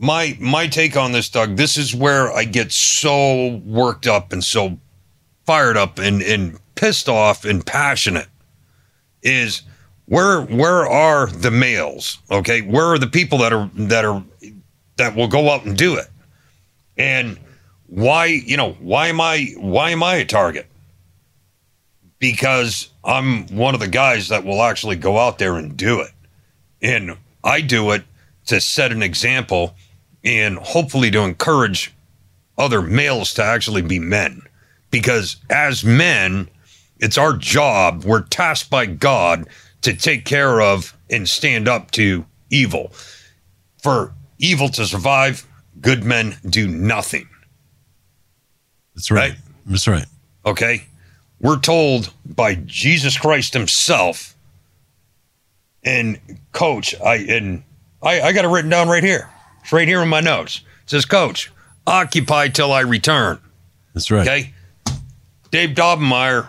my my take on this, Doug, this is where I get so worked up and so fired up and, and pissed off and passionate, is where where are the males? Okay, where are the people that are that are that will go out and do it? And why, you know, why am I why am I a target? Because I'm one of the guys that will actually go out there and do it. And I do it to set an example and hopefully to encourage other males to actually be men. Because as men, it's our job, we're tasked by God to take care of and stand up to evil. For evil to survive, good men do nothing. That's right. Right? That's right. Okay? We're told by Jesus Christ himself, and Coach, I and I, I got it written down right here. It's right here in my notes. It says, Coach, occupy till I return. That's right. Okay? Dave Daubenmire,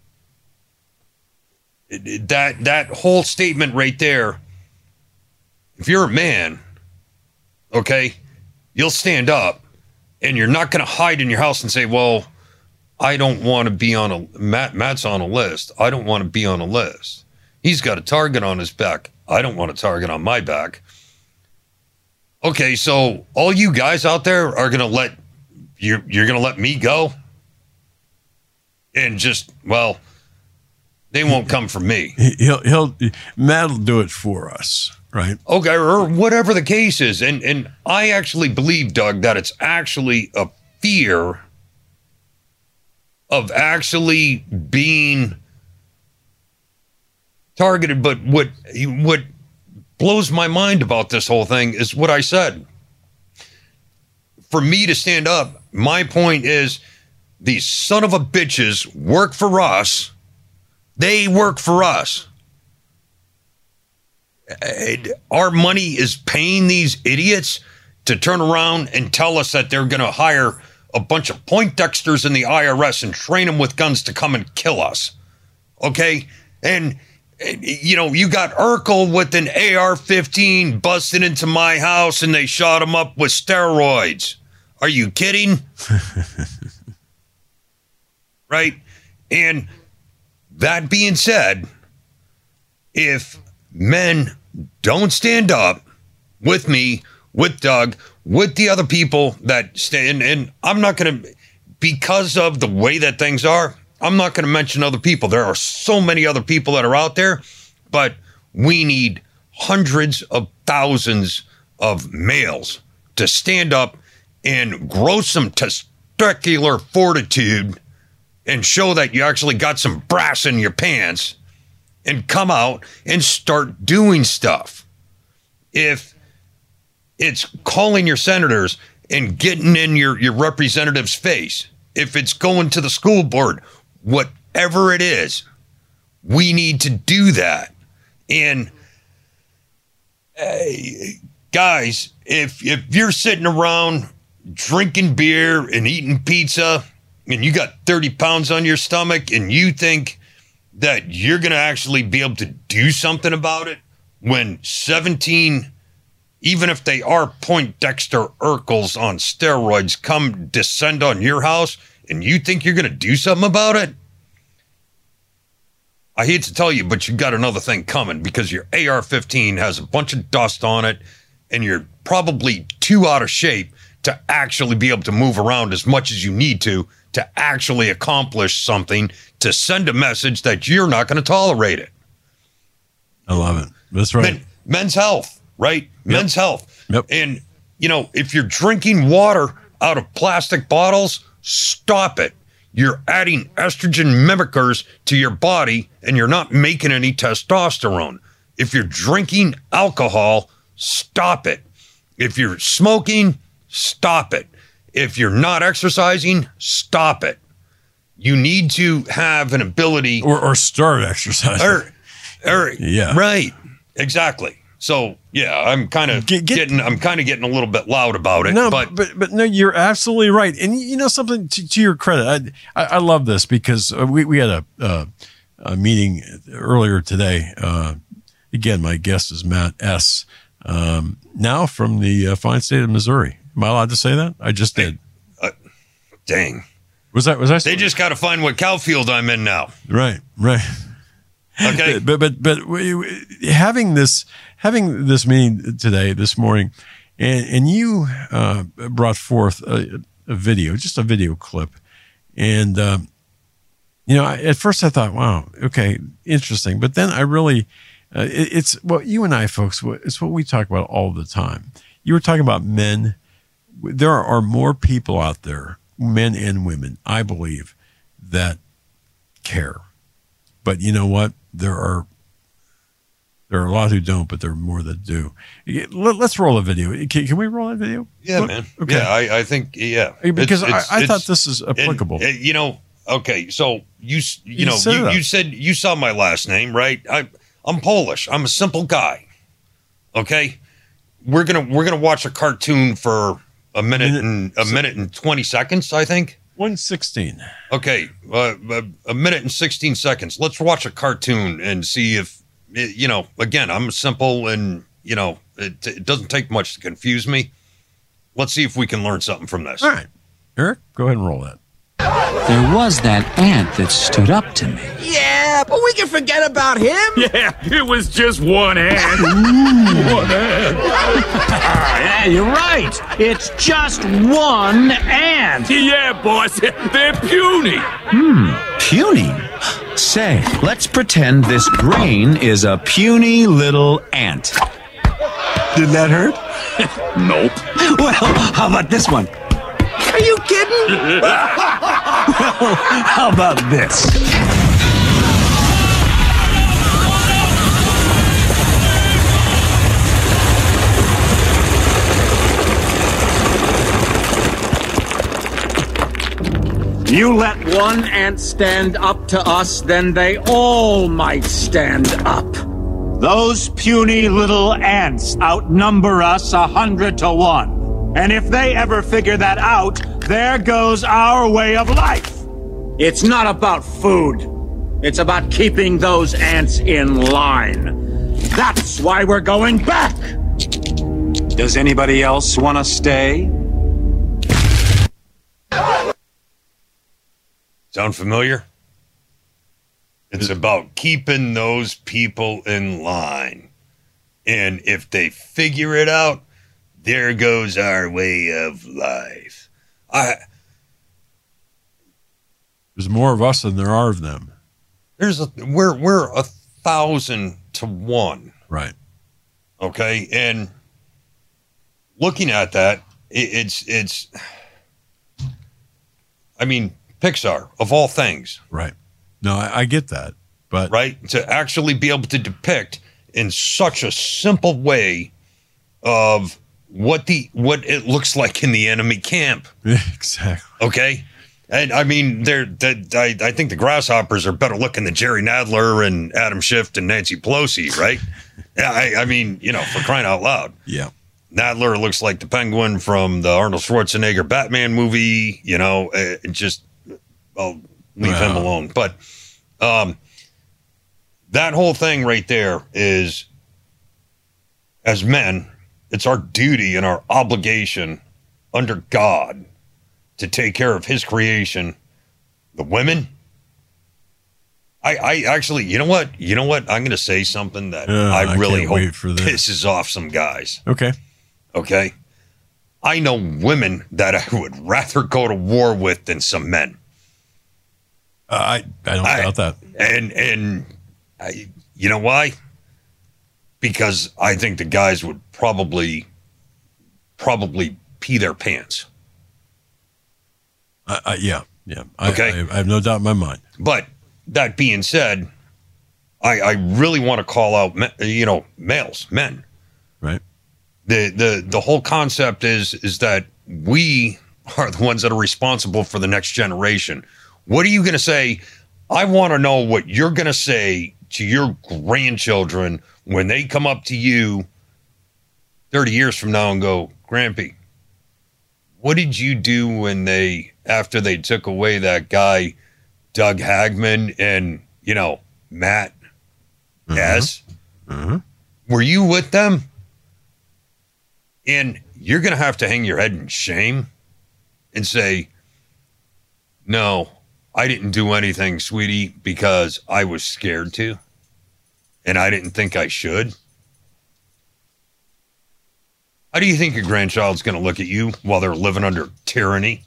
that that whole statement right there, if you're a man, okay, you'll stand up and you're not going to hide in your house and say, well, I don't want to be on a, Matt, Matt's on a list. I don't want to be on a list. He's got a target on his back. I don't want a target on my back. Okay, so all you guys out there are going to let, you're, you're going to let me go? And just, well, they won't come for me. He'll, he'll, Matt'll do it for us, right? Okay, or whatever the case is. And and I actually believe, Doug, that it's actually a fear of actually being targeted. But what what blows my mind about this whole thing is what I said. For me to stand up, my point is, these son of a bitches work for us. They work for us. Our money is paying these idiots to turn around and tell us that they're going to hire a bunch of Poindexters in the I R S and train them with guns to come and kill us. Okay? And, you know, you got Urkel with an A R fifteen busted into my house and they shot him up with steroids. Are you kidding? Right? And that being said, if men don't stand up with me, with Doug, with the other people that stand, and I'm not going to, because of the way that things are, I'm not going to mention other people. There are so many other people that are out there, but we need hundreds of thousands of males to stand up and grow some testicular fortitude and show that you actually got some brass in your pants and come out and start doing stuff. If it's calling your senators and getting in your, your representative's face, if it's going to the school board, whatever it is, we need to do that. And uh, guys, if if you're sitting around drinking beer and eating pizza and you got thirty pounds on your stomach and you think that you're going to actually be able to do something about it when seventeen, even if they are Poindexter Urkels on steroids, come descend on your house and you think you're going to do something about it? I hate to tell you, but you got another thing coming because your A R fifteen has a bunch of dust on it and you're probably too out of shape to actually be able to move around as much as you need to to actually accomplish something, to send a message that you're not going to tolerate it. I love it. That's right. Men, men's health, right? Yep. Men's health. Yep. And, you know, if you're drinking water out of plastic bottles, stop it. You're adding estrogen mimickers to your body and you're not making any testosterone. If you're drinking alcohol, stop it. If you're smoking, stop it. If you're not exercising, stop it. You need to have an ability. Or, or start exercising. Or, or, yeah. Right. Exactly. So, yeah, I'm kind of get, get, getting, I'm kind of getting a little bit loud about it. No, but, but, but no, you're absolutely right. And you know something, to, to your credit, I, I, I love this because we, we had a, uh, a meeting earlier today. Uh, again, my guest is Matt S., Um, now from the uh, fine state of Missouri. Am I allowed to say that? I just did. Uh, dang. Was that? Was I? They just got to find what cow field I'm in now. Right. Right. Okay. But but but we, we, having this having this meeting today, this morning, and and you uh, brought forth a, a video, just a video clip, and um, you know, I, at first I thought, wow, okay, interesting, but then I really, uh, it, it's what you and I, folks, it's what we talk about all the time. You were talking about men. There are more people out there, men and women, I believe, that care. But you know what? There are there are a lot who don't, but there are more that do. Let's roll a video. Can, can we roll that video? Yeah, Look, man. Okay. Yeah, I, I think, yeah. Because It's- it's- I, I it's- thought this is applicable. and, uh, you know, okay, so you you, You know, set it you, up. you said you saw my last name, right? I I'm Polish. I'm a simple guy. Okay? We're going to we're going to watch a cartoon for a minute Minute- and a minute and twenty seconds, I think. one sixteen. Okay, uh, a, a minute and sixteen seconds. Let's watch a cartoon and see if, you know, again, I'm simple and, you know, it, it doesn't take much to confuse me. Let's see if we can learn something from this. All right. Eric, go ahead and roll that. There was that ant that stood up to me. Yeah, but we can forget about him. Yeah, it was just one ant. One ant. Yeah, you're right. It's just one ant. Yeah, boss, they're puny. Puny? Say, let's pretend this grain is a puny little ant. Did that hurt? Nope. Well, how about this one? Are you kidding? How about this? You let one ant stand up to us, then they all might stand up. Those puny little ants outnumber us a hundred to one. And if they ever figure that out, there goes our way of life. It's not about food. It's about keeping those ants in line. That's why we're going back. Does anybody else want to stay? Sound familiar? It's about keeping those people in line. And if they figure it out, there goes our way of life. I There's more of us than there are of them. there's a we're we're a thousand to one. Right. Okay. And looking at that, it, it's it's I mean, Pixar, of all things, Right. No, I, I get that. But right? To actually be able to depict in such a simple way of what the what it looks like in the enemy camp. exactly. Okay. And I mean, they're, they I, I think the grasshoppers are better looking than Jerry Nadler and Adam Schiff and Nancy Pelosi, right? Yeah, I, I mean, you know, for crying out loud. Yeah. Nadler looks like the Penguin from the Arnold Schwarzenegger Batman movie. You know, it, it just, I'll leave him Wow. alone. But um, that whole thing right there is, as men, it's our duty and our obligation under God to take care of his creation, the women. I, I actually, you know what? You know what? I'm going to say something that Uh, I I really can't hope wait for this. pisses off some guys. Okay. Okay. I know women that I would rather go to war with than some men. Uh, I I don't I- doubt that. And, and I, you know why? Because I think the guys would probably, probably pee their pants. I, I, yeah. Yeah. I, Okay. I, I have no doubt in my mind. But that being said, I, I really want to call out, me- you know, males, men. Right. The, the, the whole concept is, is that we are the ones that are responsible for the next generation. What are you going to say? I want to know what you're going to say to your grandchildren when they come up to you thirty years from now and go, Grampy, what did you do when they, after they took away that guy, Doug Hagman and, you know, Matt? Yes. Mhm. Were you with them? And you're going to have to hang your head in shame and say, no, I didn't do anything, sweetie, because I was scared to, and I didn't think I should. How do you think your grandchild's going to look at you while they're living under tyranny?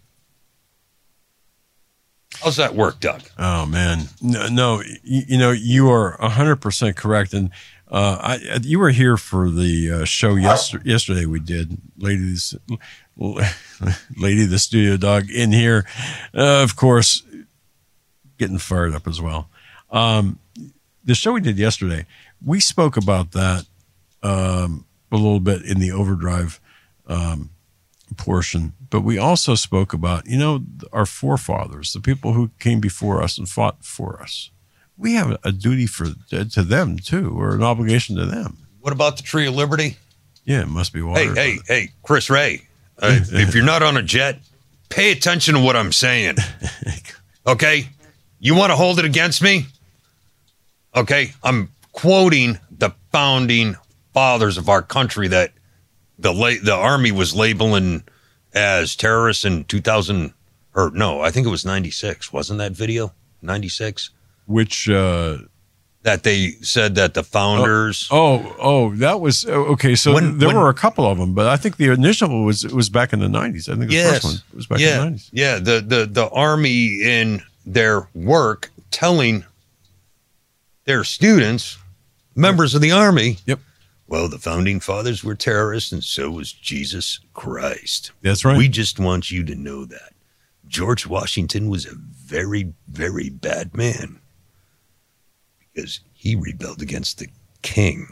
How's that work, Doug? Oh, man. No, no you, you know, you are one hundred percent correct. And uh, I, you were here for the uh, show yesterday, yesterday we did. Ladies, Lady the Studio Dog in here, uh, of course, getting fired up as well. Um, the show we did yesterday, we spoke about that um, a little bit in the overdrive um, portion, but we also spoke about, you know, our forefathers, the people who came before us and fought for us. We have a duty for to them too, or an obligation to them. What about the Tree of Liberty? Yeah, it must be watered. Hey, hey, hey, Chris Ray, uh, if you're not on a jet, pay attention to what I'm saying. Okay? You want to hold it against me? Okay? I'm quoting the founding fathers of our country that the la- the Army was labeling as terrorists in two thousand, or no, I think it was ninety-six. Wasn't that video? ninety-six? Which, uh, that they said that the founders. Oh, oh, oh that was okay. So when, there when, were a couple of them, but I think the initial was it was back in the nineties. I think the yes, first one was back yeah, in the nineties. Yeah, the the the Army in their work telling their students, members of the Army, yep. Well, the founding fathers were terrorists, and so was Jesus Christ. That's right. We just want you to know that George Washington was a very, very bad man because he rebelled against the king.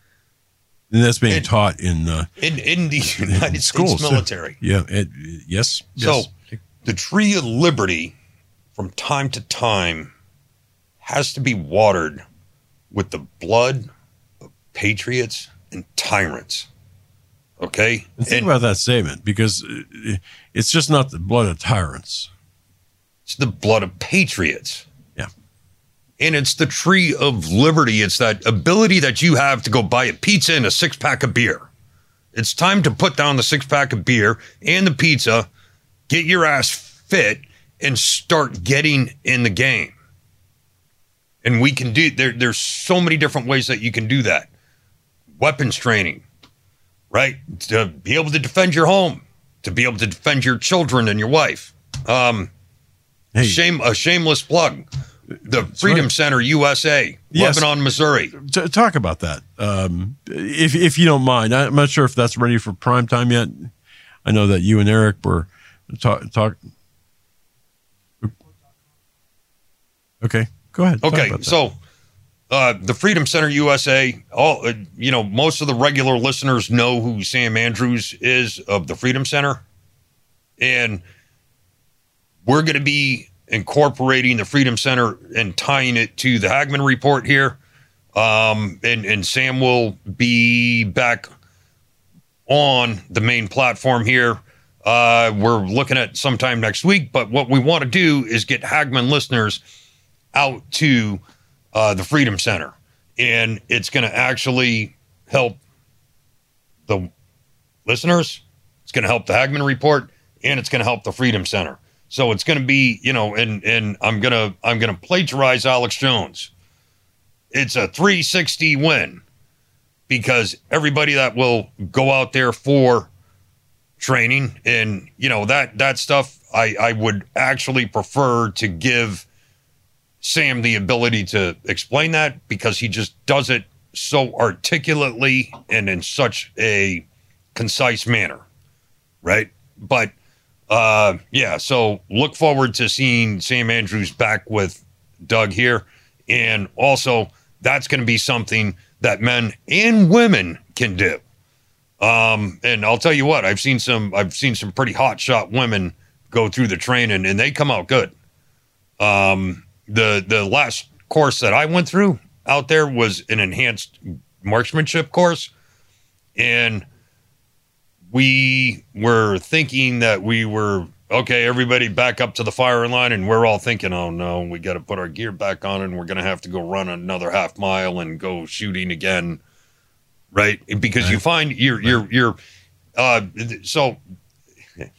And that's being and, taught in, uh, in in the United in States schools, military. Yeah. It, yes. So yes. the Tree of Liberty, from time to time, has to be watered with the blood of patriots and tyrants. Okay? And think and about that statement, because it's just not the blood of tyrants. It's the blood of patriots. Yeah. And it's the Tree of Liberty. It's that ability that you have to go buy a pizza and a six-pack of beer. It's time to put down the six-pack of beer and the pizza, get your ass fit, and start getting in the game. And we can do, there, there's so many different ways that you can do that. Weapons training, right? To be able to defend your home, to be able to defend your children and your wife. Um, hey. shame, a shameless plug. The That's Freedom right. Center U S A, yes. Lebanon, Missouri. T- talk about that, um, if if you don't mind. I'm not sure if that's ready for prime time yet. I know that you and Eric were talk. talk. Okay, go ahead. Okay, so uh, the Freedom Center U S A. All uh, you know, most of the regular listeners know who Sam Andrews is of the Freedom Center, and we're going to be incorporating the Freedom Center and tying it to the Hagmann Report here. Um, and, and Sam will be back on the main platform here. Uh, we're looking at sometime next week, but what we want to do is get Hagmann listeners out to uh, the Freedom Center. And it's going to actually help the listeners. It's going to help the Hagmann Report, and it's going to help the Freedom Center. So it's going to be, you know, and and I'm going to I'm going to plagiarize Alex Jones. It's a three sixty win because everybody that will go out there for training and, you know, that that stuff, I, I would actually prefer to give Sam the ability to explain that because he just does it so articulately and in such a concise manner, right? But Uh, yeah, so look forward to seeing Sam Andrews back with Doug here. And also, that's going to be something that men and women can do. Um, and I'll tell you what, I've seen some, I've seen some pretty hot shot women go through the training and they come out good. Um, the, the last course that I went through out there was an enhanced marksmanship course. And we were thinking that we were, okay, everybody back up to the firing line. And we're all thinking, oh, no, we got to put our gear back on and we're going to have to go run another half mile and go shooting again right? Because right. you find you're, you're, you're, uh, so wait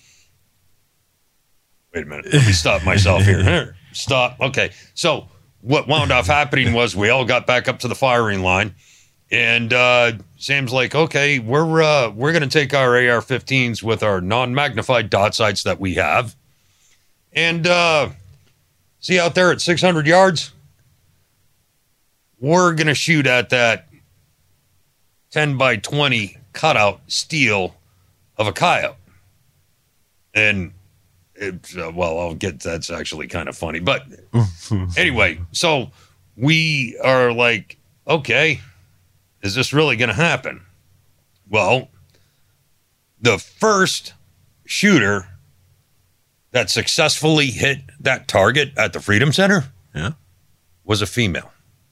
a minute. Let me stop myself here. Stop. Okay. So what wound up happening was we all got back up to the firing line, and uh, Sam's like, okay, we're, uh, we're going to take our A R fifteens with our non-magnified dot sights that we have. And uh, see out there at six hundred yards, we're going to shoot at that ten by twenty cutout steel of a coyote. And, it, uh, well, I'll get, that's actually kind of funny. But anyway, so we are like, okay, is this really going to happen? Well, the first shooter that successfully hit that target at the Freedom Center yeah. was a female.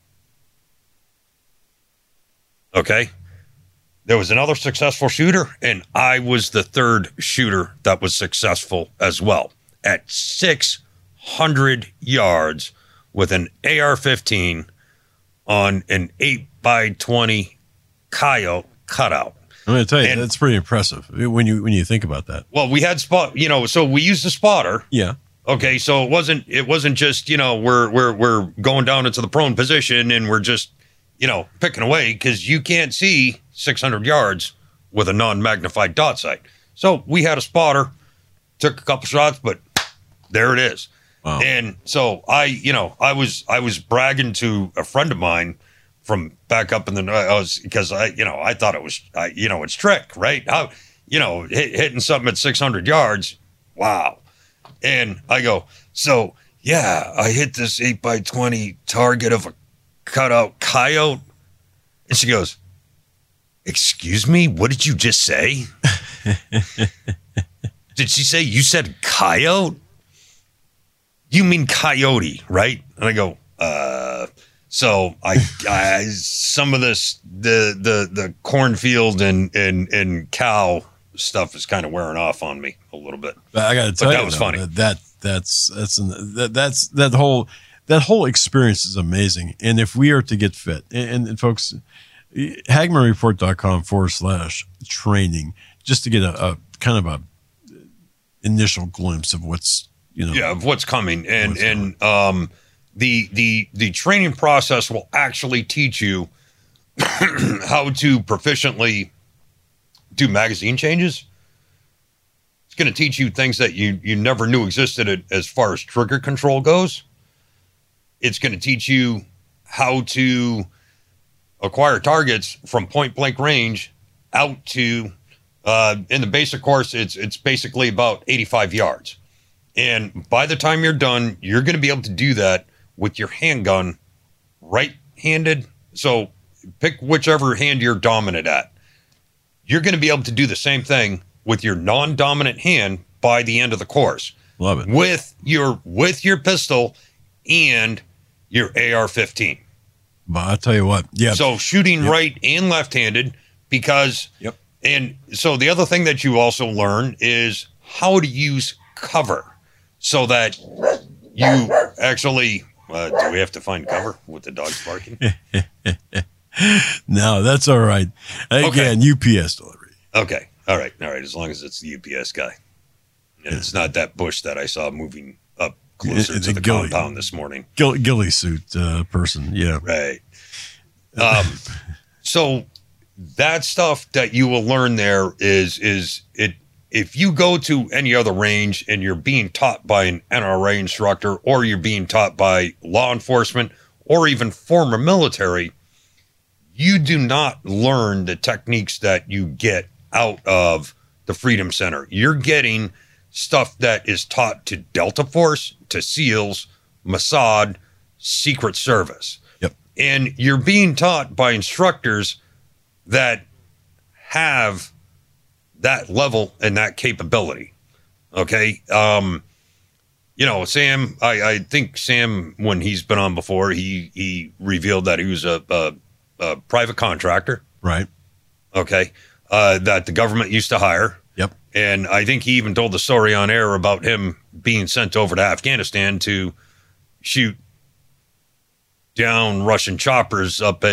Okay. There was another successful shooter, and I was the third shooter that was successful as well at six hundred yards with an A R fifteen on an eight by twenty coyote cutout. I'm going to tell you, and, that's pretty impressive when you when you think about that. Well, we had spot, you know, so we used a spotter. Yeah. Okay, so it wasn't it wasn't just, you know, we're we're we're going down into the prone position and we're just, you know, picking away, because you can't see six hundred yards with a non-magnified dot sight. So we had a spotter, took a couple shots, but there it is. Wow. And so I, you know, I was I was bragging to a friend of mine from back up in the, I was, because I, you know, I thought it was, I, you know, it's trick, right? How, you know, hit, hitting something at six hundred yards. Wow. And I go, so yeah, I hit this eight by twenty target of a cutout coyote. And she goes, excuse me, what did you just say? Did she say, you said coyote? You mean coyote, right? And I go, uh, So I, I, some of this, the the the cornfield and and and cow stuff is kind of wearing off on me a little bit. I got to tell but you, that was though, funny. That, that that's that's that, that's that whole that whole experience is amazing. And if we are to get fit, and, and folks, Hagmanreport.com forward slash training, just to get a, a kind of a initial glimpse of what's you know yeah of what's coming, and what's and coming. um. The, the the training process will actually teach you how to proficiently do magazine changes. It's going to teach you things that you, you never knew existed as far as trigger control goes. It's going to teach you how to acquire targets from point blank range out to, uh, in the basic course, it's it's basically about eighty-five yards. And by the time you're done, you're going to be able to do that with your handgun right-handed. So pick whichever hand you're dominant at. You're going to be able to do the same thing with your non-dominant hand by the end of the course. Love it. With your with your pistol and your A R fifteen. But I'll tell you what. Yeah. So shooting yep. right and left-handed, because yep. And so the other thing that you also learn is how to use cover so that you actually Uh, do we have to find cover with the dogs barking? No, that's all right. Again, okay. U P S delivery. Okay. All right. All right. As long as it's the U P S guy. And yeah. It's not that bush that I saw moving up closer it, it, to the ghillie, compound this morning. Ghillie, ghillie suit uh, person. Yeah. Right. Um, so that stuff that you will learn there is, is it, if you go to any other range and you're being taught by an N R A instructor, or you're being taught by law enforcement, or even former military, you do not learn the techniques that you get out of the Freedom Center. You're getting stuff that is taught to Delta Force, to SEALs, Mossad, Secret Service. Yep. And you're being taught by instructors that have that level and that capability. Okay. Um, you know, Sam, I, I think Sam, when he's been on before, he, he revealed that he was a, a, a private contractor. Right. Okay. Uh, that the government used to hire. Yep. And I think he even told the story on air about him being sent over to Afghanistan to shoot down Russian choppers up at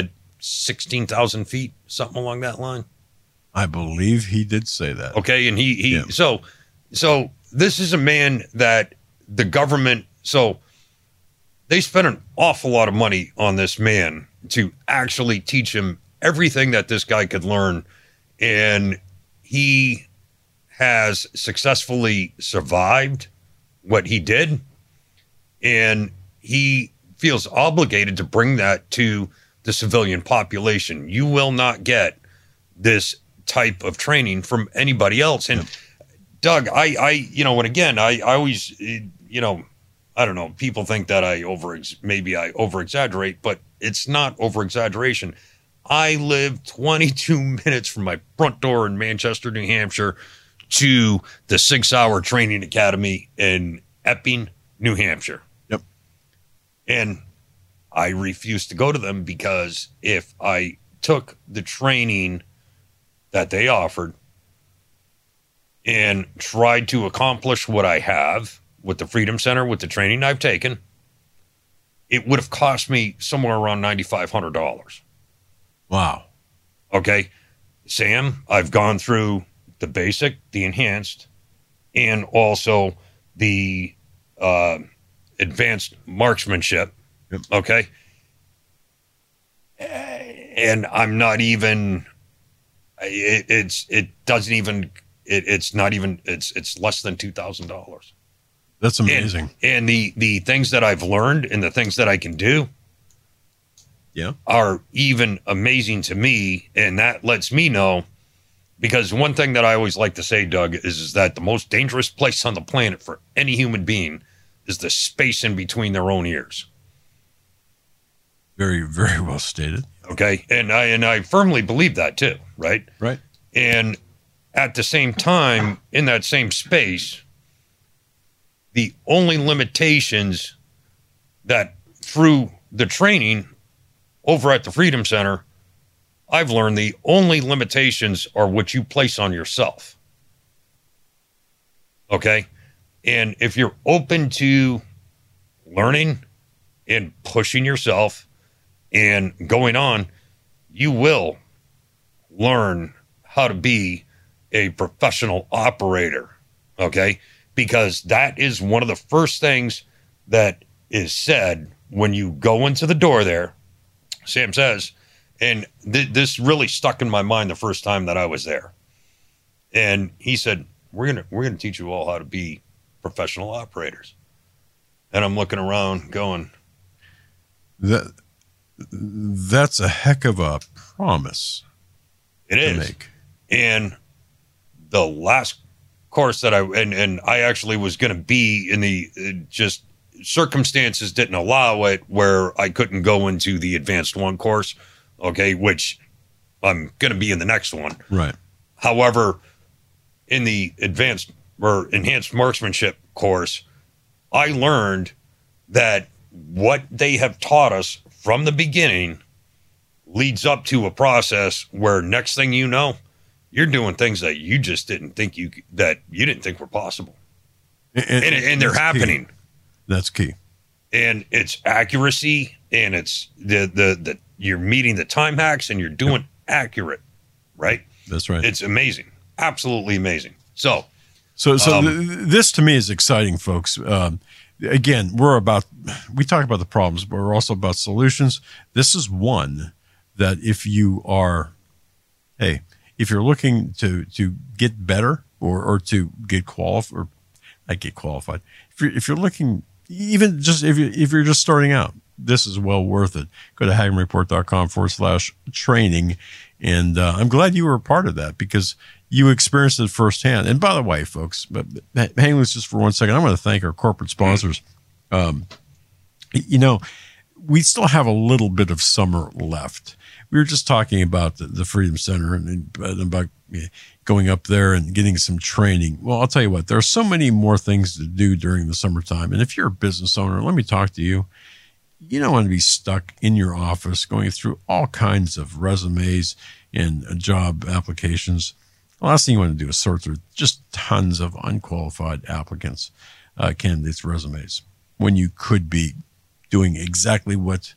sixteen thousand feet, something along that line. I believe he did say that. Okay. And he, he, Yeah. so, so this is a man that the government, so they spent an awful lot of money on this man to actually teach him everything that this guy could learn. And he has successfully survived what he did. And he feels obligated to bring that to the civilian population. You will not get this type of training from anybody else. And Doug, I, I, you know, and again, I, I always, you know, I don't know, people think that I over, maybe I over exaggerate, but it's not over exaggeration. I live twenty-two minutes from my front door in Manchester, New Hampshire, to the six-hour training academy in Epping, New Hampshire. Yep. And I refuse to go to them because if I took the training that they offered and tried to accomplish what I have with the Freedom Center, with the training I've taken, it would have cost me somewhere around nine thousand five hundred dollars. Wow. Okay. Sam, I've gone through the basic, the enhanced, and also the uh, advanced marksmanship. Yep. Okay. And I'm not even, it, it's, it doesn't even, it, it's not even, it's, it's less than two thousand dollars. That's amazing. And, and the, the things that I've learned and the things that I can do, yeah, are even amazing to me. And that lets me know, because one thing that I always like to say, Doug, is, is that the most dangerous place on the planet for any human being is the space in between their own ears. Very, very well stated. Okay. And I, and I firmly believe that too. Right. Right. And at the same time, in that same space, the only limitations that through the training over at the Freedom Center, I've learned the only limitations are what you place on yourself. Okay. And if you're open to learning and pushing yourself and going on, you will learn how to be a professional operator. Okay. Because that is one of the first things that is said when you go into the door there. Sam says, and th- this really stuck in my mind the first time that I was there. And he said, we're going to, we're going to teach you all how to be professional operators. And I'm looking around going, that that's a heck of a promise. It to is. Make. And the last course that I, and, and I actually was going to be in the, uh, just circumstances didn't allow it where I couldn't go into the advanced one course. Okay. Which I'm going to be in the next one. Right. However, in the advanced or enhanced marksmanship course, I learned that what they have taught us from the beginning leads up to a process where next thing you know, you're doing things that you just didn't think you, that you didn't think were possible. And, and, and, and they're happening. Key. That's key. And it's accuracy, and it's the, the, the, you're meeting the time hacks, and you're doing yep. accurate, right? That's right. It's amazing. Absolutely amazing. So, so, so um, th- this to me is exciting, folks. Um, again, we're about, we talk about the problems, but we're also about solutions. This is one that if you are, hey, if you're looking to, to get better or, or to get qualified, or not get qualified, if you're, if you're looking, even just if you if you're just starting out, this is well worth it. Go to hagemanreport.com forward slash training. And uh, I'm glad you were a part of that because you experienced it firsthand. And by the way, folks, but hang loose just for one second. I want to thank our corporate sponsors. Um, you know, we still have a little bit of summer left. We were just talking about the, the Freedom Center and, and about going up there and getting some training. Well, I'll tell you what, there are so many more things to do during the summertime. And if you're a business owner, let me talk to you. You don't want to be stuck in your office going through all kinds of resumes and job applications. The last thing you want to do is sort through just tons of unqualified applicants, uh, candidates' resumes, when you could be doing exactly what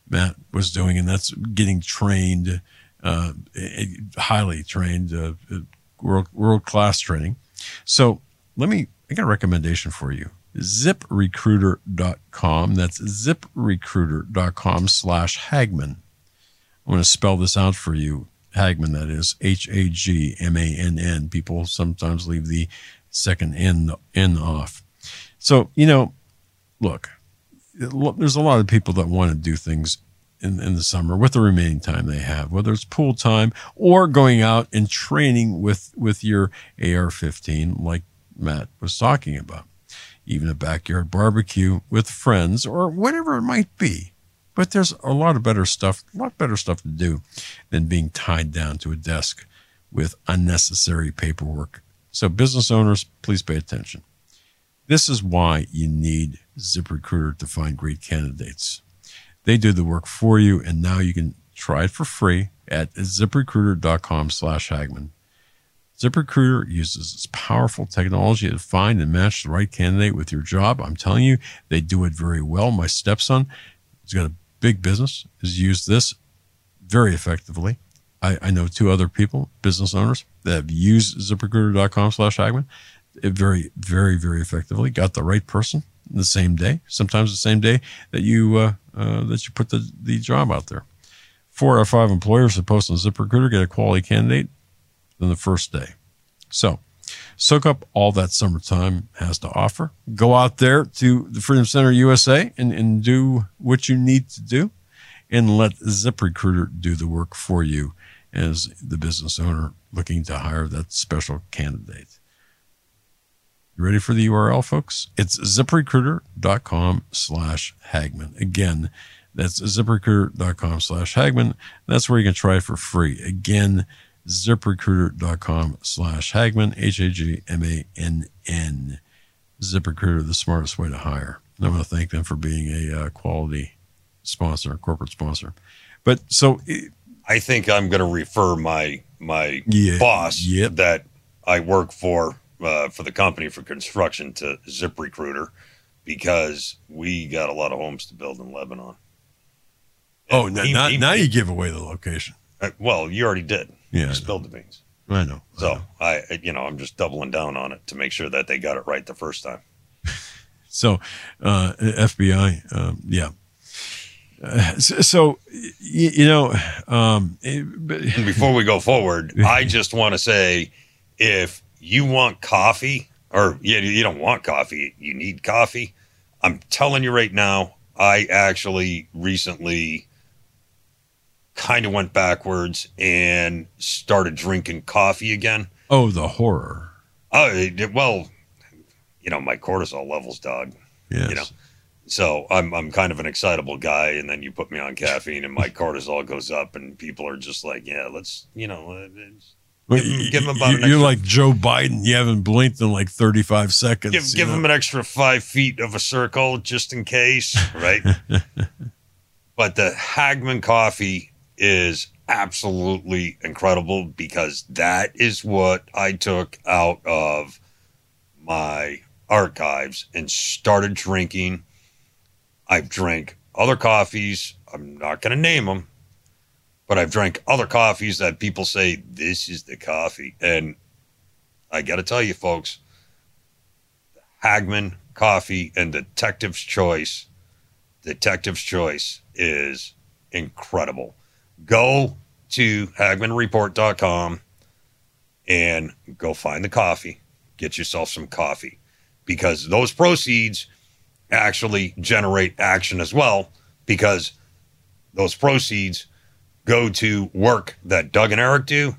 Matt was doing, and that's getting trained, uh, highly trained, uh, world world class training. So let me. I got a recommendation for you. zip recruiter dot com. That's zip recruiter dot com slash Hagmann. I'm going to spell this out for you. Hagmann, that is H A G M A N N. People sometimes leave the second N, N off. So, you know, look, there's a lot of people that want to do things in, in the summer with the remaining time they have, whether it's pool time or going out and training with, with your A R fifteen, like Matt was talking about. Even a backyard barbecue with friends or whatever it might be. But there's a lot of better stuff, a lot better stuff to do than being tied down to a desk with unnecessary paperwork. So business owners, please pay attention. This is why you need ZipRecruiter to find great candidates. They do the work for you, and now you can try it for free at zip recruiter dot com slash Hagmann. ZipRecruiter uses its powerful technology to find and match the right candidate with your job. I'm telling you, they do it very well. My stepson, he's got a big business, has used this very effectively. I, I know two other people, business owners, that have used zip recruiter dot com slash Hagmann very, very, very effectively. Got the right person in the same day, sometimes the same day that you uh, uh, that you put the, the job out there. Four out of five employers that post on ZipRecruiter get a quality candidate in the first day. So soak up all that summertime has to offer. Go out there to the Freedom Center U S A and, and do what you need to do, and let ZipRecruiter do the work for you as the business owner looking to hire that special candidate. You ready for the U R L, folks? It's zip recruiter dot com slash Hagmann. Again, that's zip recruiter dot com slash Hagmann. That's where you can try it for free. Again, zip recruiter dot com slash Hagmann, H A G M A N N. ZipRecruiter, the smartest way to hire. And I want to thank them for being a uh, quality sponsor, corporate sponsor. But so I think I'm going to refer my my yeah, boss yep. that I work for uh, for the company for construction to ZipRecruiter, because we got a lot of homes to build in Lebanon. And oh, he, now, he, now he, you give away the location. Uh, well, you already did. Yeah, you spilled the beans. I know. I so know. I, you know, I'm just doubling down on it to make sure that they got it right the first time. So, uh, F B I, um, yeah. Uh, so, so, you, you know, um, it, and before we go forward, I just want to say, if you want coffee, or you, you don't want coffee, you need coffee. I'm telling you right now, I actually recently kind of went backwards and started drinking coffee again. Oh, the horror. Oh, it, well, you know, my cortisol levels, dog. Yes. You know, so I'm I'm kind of an excitable guy, and then you put me on caffeine, and my cortisol goes up, and people are just like, yeah, let's, you know, uh, give, him, give him about. You, an extra, you're like Joe Biden. You haven't blinked in like thirty-five seconds. Give, give him an extra five feet of a circle just in case, right? But the Hagmann coffee is absolutely incredible, because that is what I took out of my archives and started drinking. I've drank other coffees. I'm not going to name them, but I've drank other coffees that people say, this is the coffee. And I got to tell you, folks, Hagmann coffee and Detective's Choice, Detective's Choice is incredible. Go to Hagmann Report dot com and go find the coffee. Get yourself some coffee, because those proceeds actually generate action as well, because those proceeds go to work that Doug and Eric do.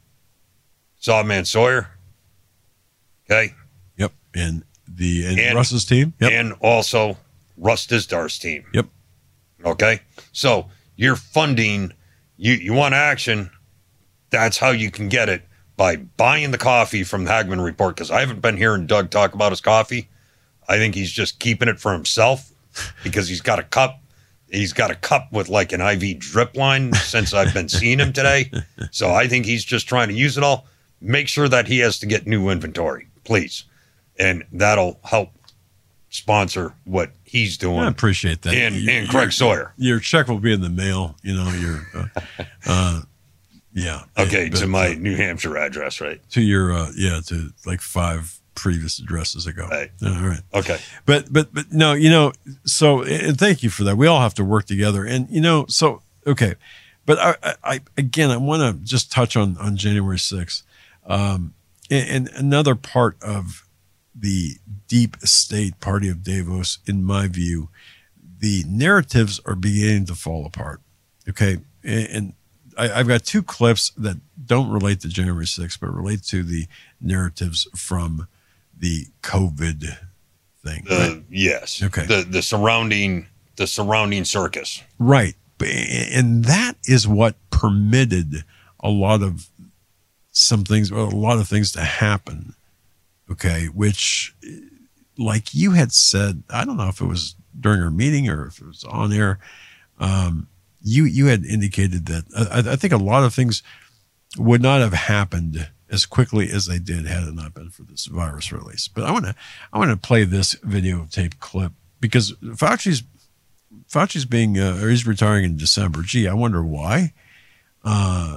Sawman Sawyer. Okay. Yep. And the and and, Russ's team. Yep. And also Russ Disdar's team. Yep. Okay. So you're funding, you, you want action. That's how you can get it, by buying the coffee from the Hagmann Report, because I haven't been hearing Doug talk about his coffee. I think he's just keeping it for himself, because he's got a cup. He's got a cup with like an I V drip line since I've been seeing him today. So I think he's just trying to use it all. Make sure that he has to get new inventory, please. And that'll help sponsor what he's doing. I appreciate that. And, you, and Craig your, Sawyer. Your check will be in the mail. You know, your, uh, uh, yeah. Okay, but, to my uh, New Hampshire address, right? To your, uh, yeah, to like five previous addresses ago. Right. All right. Okay. But, but, but no, you know, so, and thank you for that. We all have to work together. And, you know, so, okay. But I, I again, I want to just touch on, on January sixth. Um, and, and another part of the deep state party of Davos, in my view, the narratives are beginning to fall apart. Okay. And, and I, I've got two clips that don't relate to January sixth, but relate to the narratives from the COVID thing. Uh, right? Yes. Okay. The the surrounding the surrounding circus. Right. And that is what permitted a lot of some things, well, a lot of things to happen. Okay. Which, like you had said, I don't know if it was during our meeting or if it was on air. Um, you, you had indicated that I, I think a lot of things would not have happened as quickly as they did had it not been for this virus release. But I want to, I want to play this videotape clip because Fauci's, Fauci's being, uh, or he's retiring in December. Gee, I wonder why. Uh,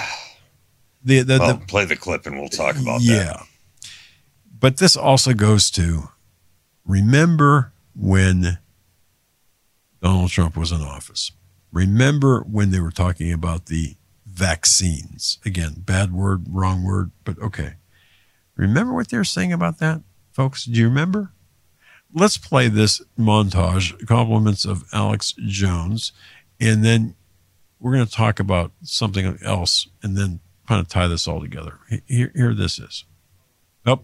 the, the, well, the, play the clip and we'll talk about yeah. that. Yeah. But this also goes to remember when Donald Trump was in office. Remember when they were talking about the vaccines. Again, bad word, wrong word, but okay. Remember what they were saying about that, folks? Do you remember? Let's play this montage, compliments of Alex Jones, and then we're going to talk about something else and then kind of tie this all together. Here, here this is. Oh,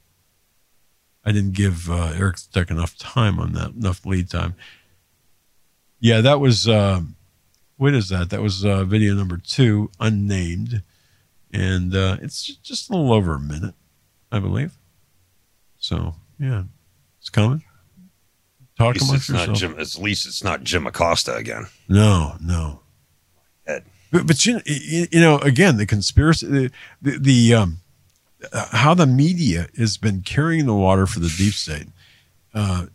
I didn't give uh, Eric Tech enough time on that, enough lead time. Yeah, that was, uh, what is that? That was uh, video number two, unnamed. And uh, it's just a little over a minute, I believe. So, yeah, it's coming. Talk amongst yourself. Jim, at least it's not Jim Acosta again. No, no. Ed. But, but you, you know, again, the conspiracy, the, the, the um, how the media has been carrying the water for the deep state. Uh,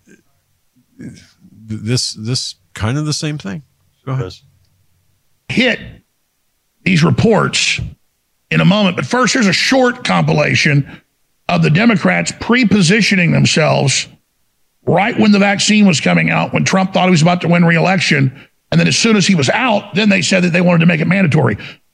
this, this kind of the same thing. Go ahead. Hit these reports in a moment. But first, here's a short compilation of the Democrats pre-positioning themselves right when the vaccine was coming out, when Trump thought he was about to win re-election. And then as soon as he was out, then they said that they wanted to make it mandatory.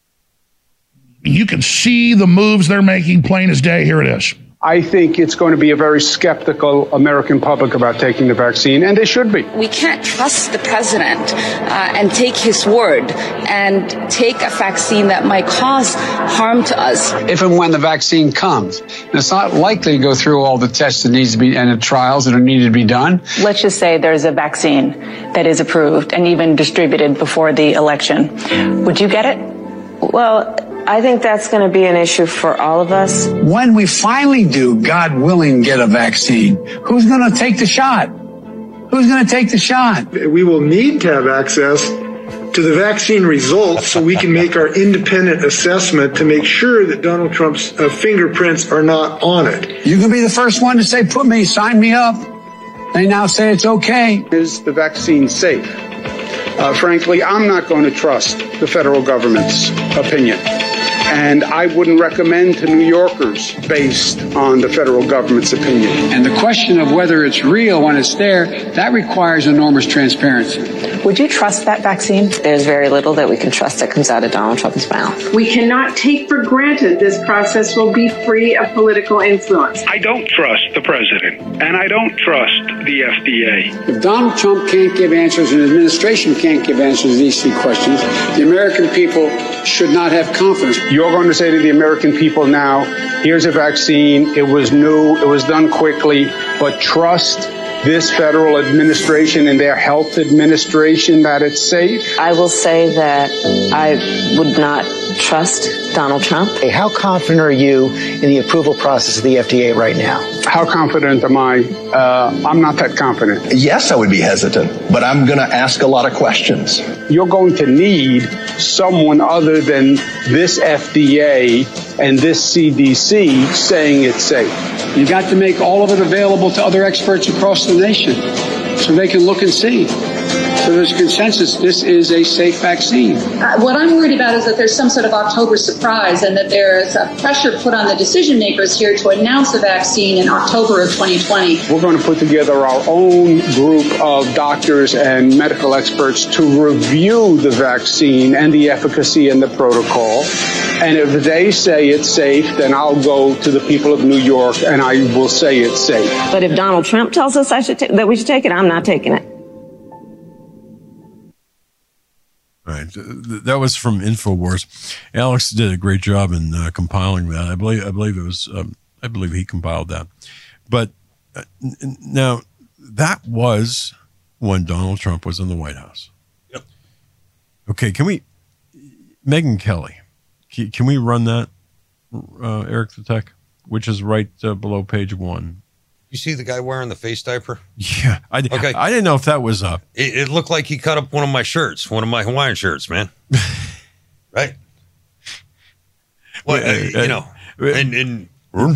You can see the moves they're making plain as day. Here it is. I think it's going to be a very skeptical American public about taking the vaccine, and they should be. We can't trust the president uh, and take his word and take a vaccine that might cause harm to us. If and when the vaccine comes, and it's not likely to go through all the tests that needs to be and the trials that are needed to be done. Let's just say there's a vaccine that is approved and even distributed before the election. Would you get it? Well, I think that's going to be an issue for all of us. When we finally do, God willing, get a vaccine, who's going to take the shot? Who's going to take the shot? We will need to have access to the vaccine results so we can make our independent assessment to make sure that Donald Trump's uh, fingerprints are not on it. You can be the first one to say, put me, sign me up. They now say it's okay. Is the vaccine safe? Uh, frankly, I'm not going to trust the federal government's opinion. And I wouldn't recommend to New Yorkers based on the federal government's opinion. And the question of whether it's real when it's there, that requires enormous transparency. Would you trust that vaccine? There's very little that we can trust that comes out of Donald Trump's mouth. We cannot take for granted this process will be free of political influence. I don't trust the president, and I don't trust the F D A. If Donald Trump can't give answers and the administration can't give answers to these three questions, the American people should not have confidence. You're going to say to the American people now, here's a vaccine, it was new, it was done quickly, but trust this federal administration and their health administration that it's safe? I will say that I would not trust Donald Trump. Hey, how confident are you in the approval process of the F D A right now? How confident am I? Uh, I'm not that confident. Yes, I would be hesitant, but I'm going to ask a lot of questions. You're going to need someone other than this F D A and this C D C saying it's safe. You got to make all of it available to other experts across the nation so they can look and see. So there's consensus this is a safe vaccine. Uh, what I'm worried about is that there's some sort of October surprise and that there is a pressure put on the decision makers here to announce a vaccine in October of twenty twenty. We're going to put together our own group of doctors and medical experts to review the vaccine and the efficacy and the protocol. And if they say it's safe, then I'll go to the people of New York and I will say it's safe. But if Donald Trump tells us I should ta- that we should take it, I'm not taking it. Right. That was from InfoWars. Alex did a great job in uh, compiling that. I believe I believe it was um, I believe he compiled that. But uh, n- now that was when Donald Trump was in the White House. Yep. Okay, can we Megyn Kelly? Can, can we run that uh, Eric the Tech, which is right uh, below page one? You see the guy wearing the face diaper? Yeah. I, okay. I didn't know if that was up. It, it looked like he cut up one of my shirts, one of my Hawaiian shirts, man. Right? Well, uh, you know, and, and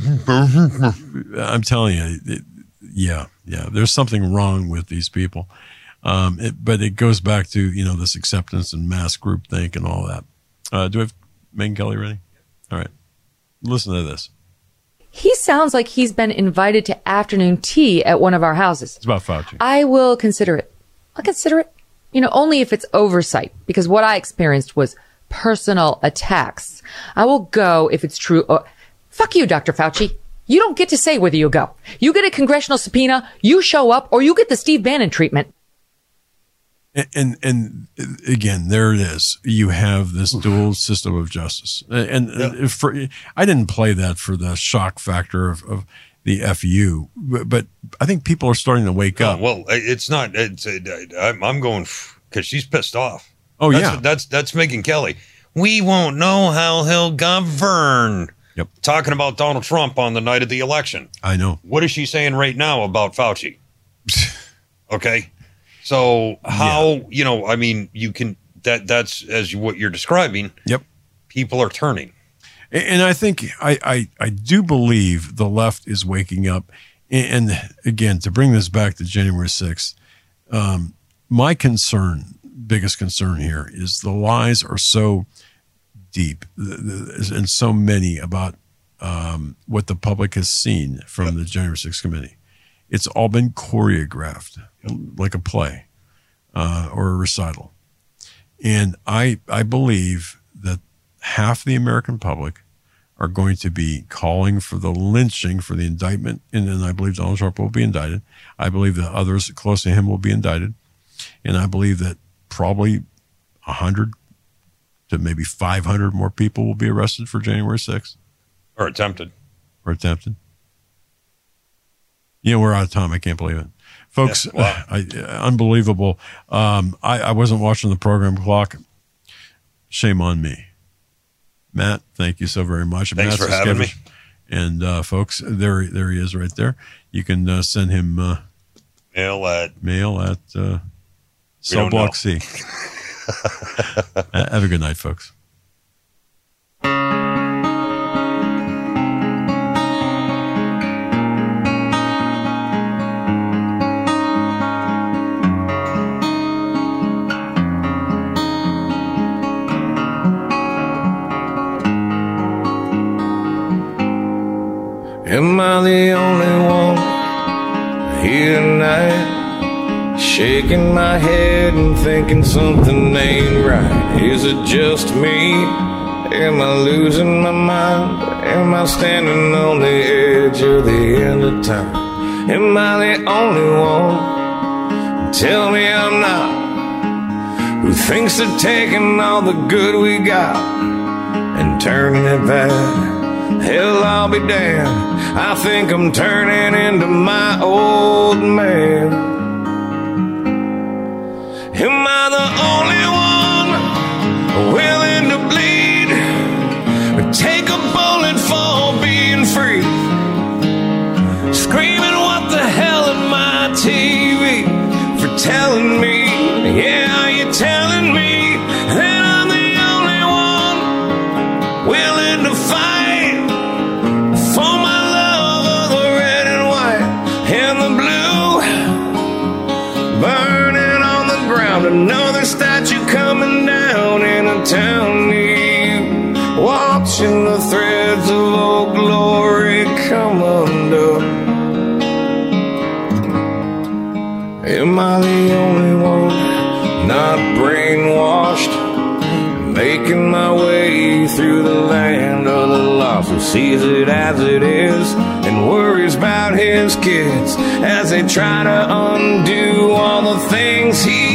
I'm telling you, it, yeah, yeah, there's something wrong with these people. Um, it, but it goes back to, you know, this acceptance and mass groupthink and all that. Uh, do we have Megyn Kelly ready? All right. Listen to this. He sounds like he's been invited to afternoon tea at one of our houses. It's about Fauci. I will consider it. I'll consider it. You know, only if it's oversight, because what I experienced was personal attacks. I will go if it's true. Oh, fuck you, Doctor Fauci. You don't get to say whether you go. You get a congressional subpoena, you show up, or you get the Steve Bannon treatment. And, and and again, there it is. You have this dual system of justice, and, and yeah. for, I didn't play that for the shock factor of, of the F U, but, but I think people are starting to wake no, up. Well, it's not. It's, it, I'm, I'm going because she's pissed off. Oh that's, yeah, that's that's Megyn Kelly. We won't know how he'll govern. Yep. Talking about Donald Trump on the night of the election. I know. What is she saying right now about Fauci? Okay. So how, yeah. you know, I mean, you can, that that's as you, what you're describing. Yep. People are turning. And I think, I, I, I do believe the left is waking up. And again, to bring this back to January sixth, um, my concern, biggest concern here is the lies are so deep and so many about um, what the public has seen from yep. the January sixth committee. It's all been choreographed like a play uh, or a recital. And I I believe that half the American public are going to be calling for the lynching, for the indictment, and then I believe Donald Trump will be indicted. I believe that others close to him will be indicted. And I believe that probably one hundred to maybe five hundred more people will be arrested for January sixth. Or attempted. Or attempted. You know, we're out of time. I can't believe it. Folks, yeah, wow. I, unbelievable. Um, I, I wasn't watching the program clock. Shame on me. Matt, thank you so very much. Thanks Matt's for having me. And uh, folks, there, there he is right there. You can uh, send him uh, mail at mail at uh, Cell Block C. Have a good night, folks. Am I the only one here tonight, shaking my head and thinking something ain't right? Is it just me? Am I losing my mind? Am I standing on the edge of the end of time? Am I the only one? Tell me I'm not. Who thinks of taking all the good we got and turning it back? Hell, I'll be damned. I think I'm turning into my old man. Am I the only one willing to bleed or take a bullet for being free? Screaming, what the hell am I T V for telling me? Yeah, you're telling me that I'm the only one willing to fight burning on the ground, another statue coming down in a town near you, watching the threads of old glory come undone. Am I the only one not brainwashed, making my way through the land of the lost, who sees it as it is and worries about his kids as they try to undo all the things he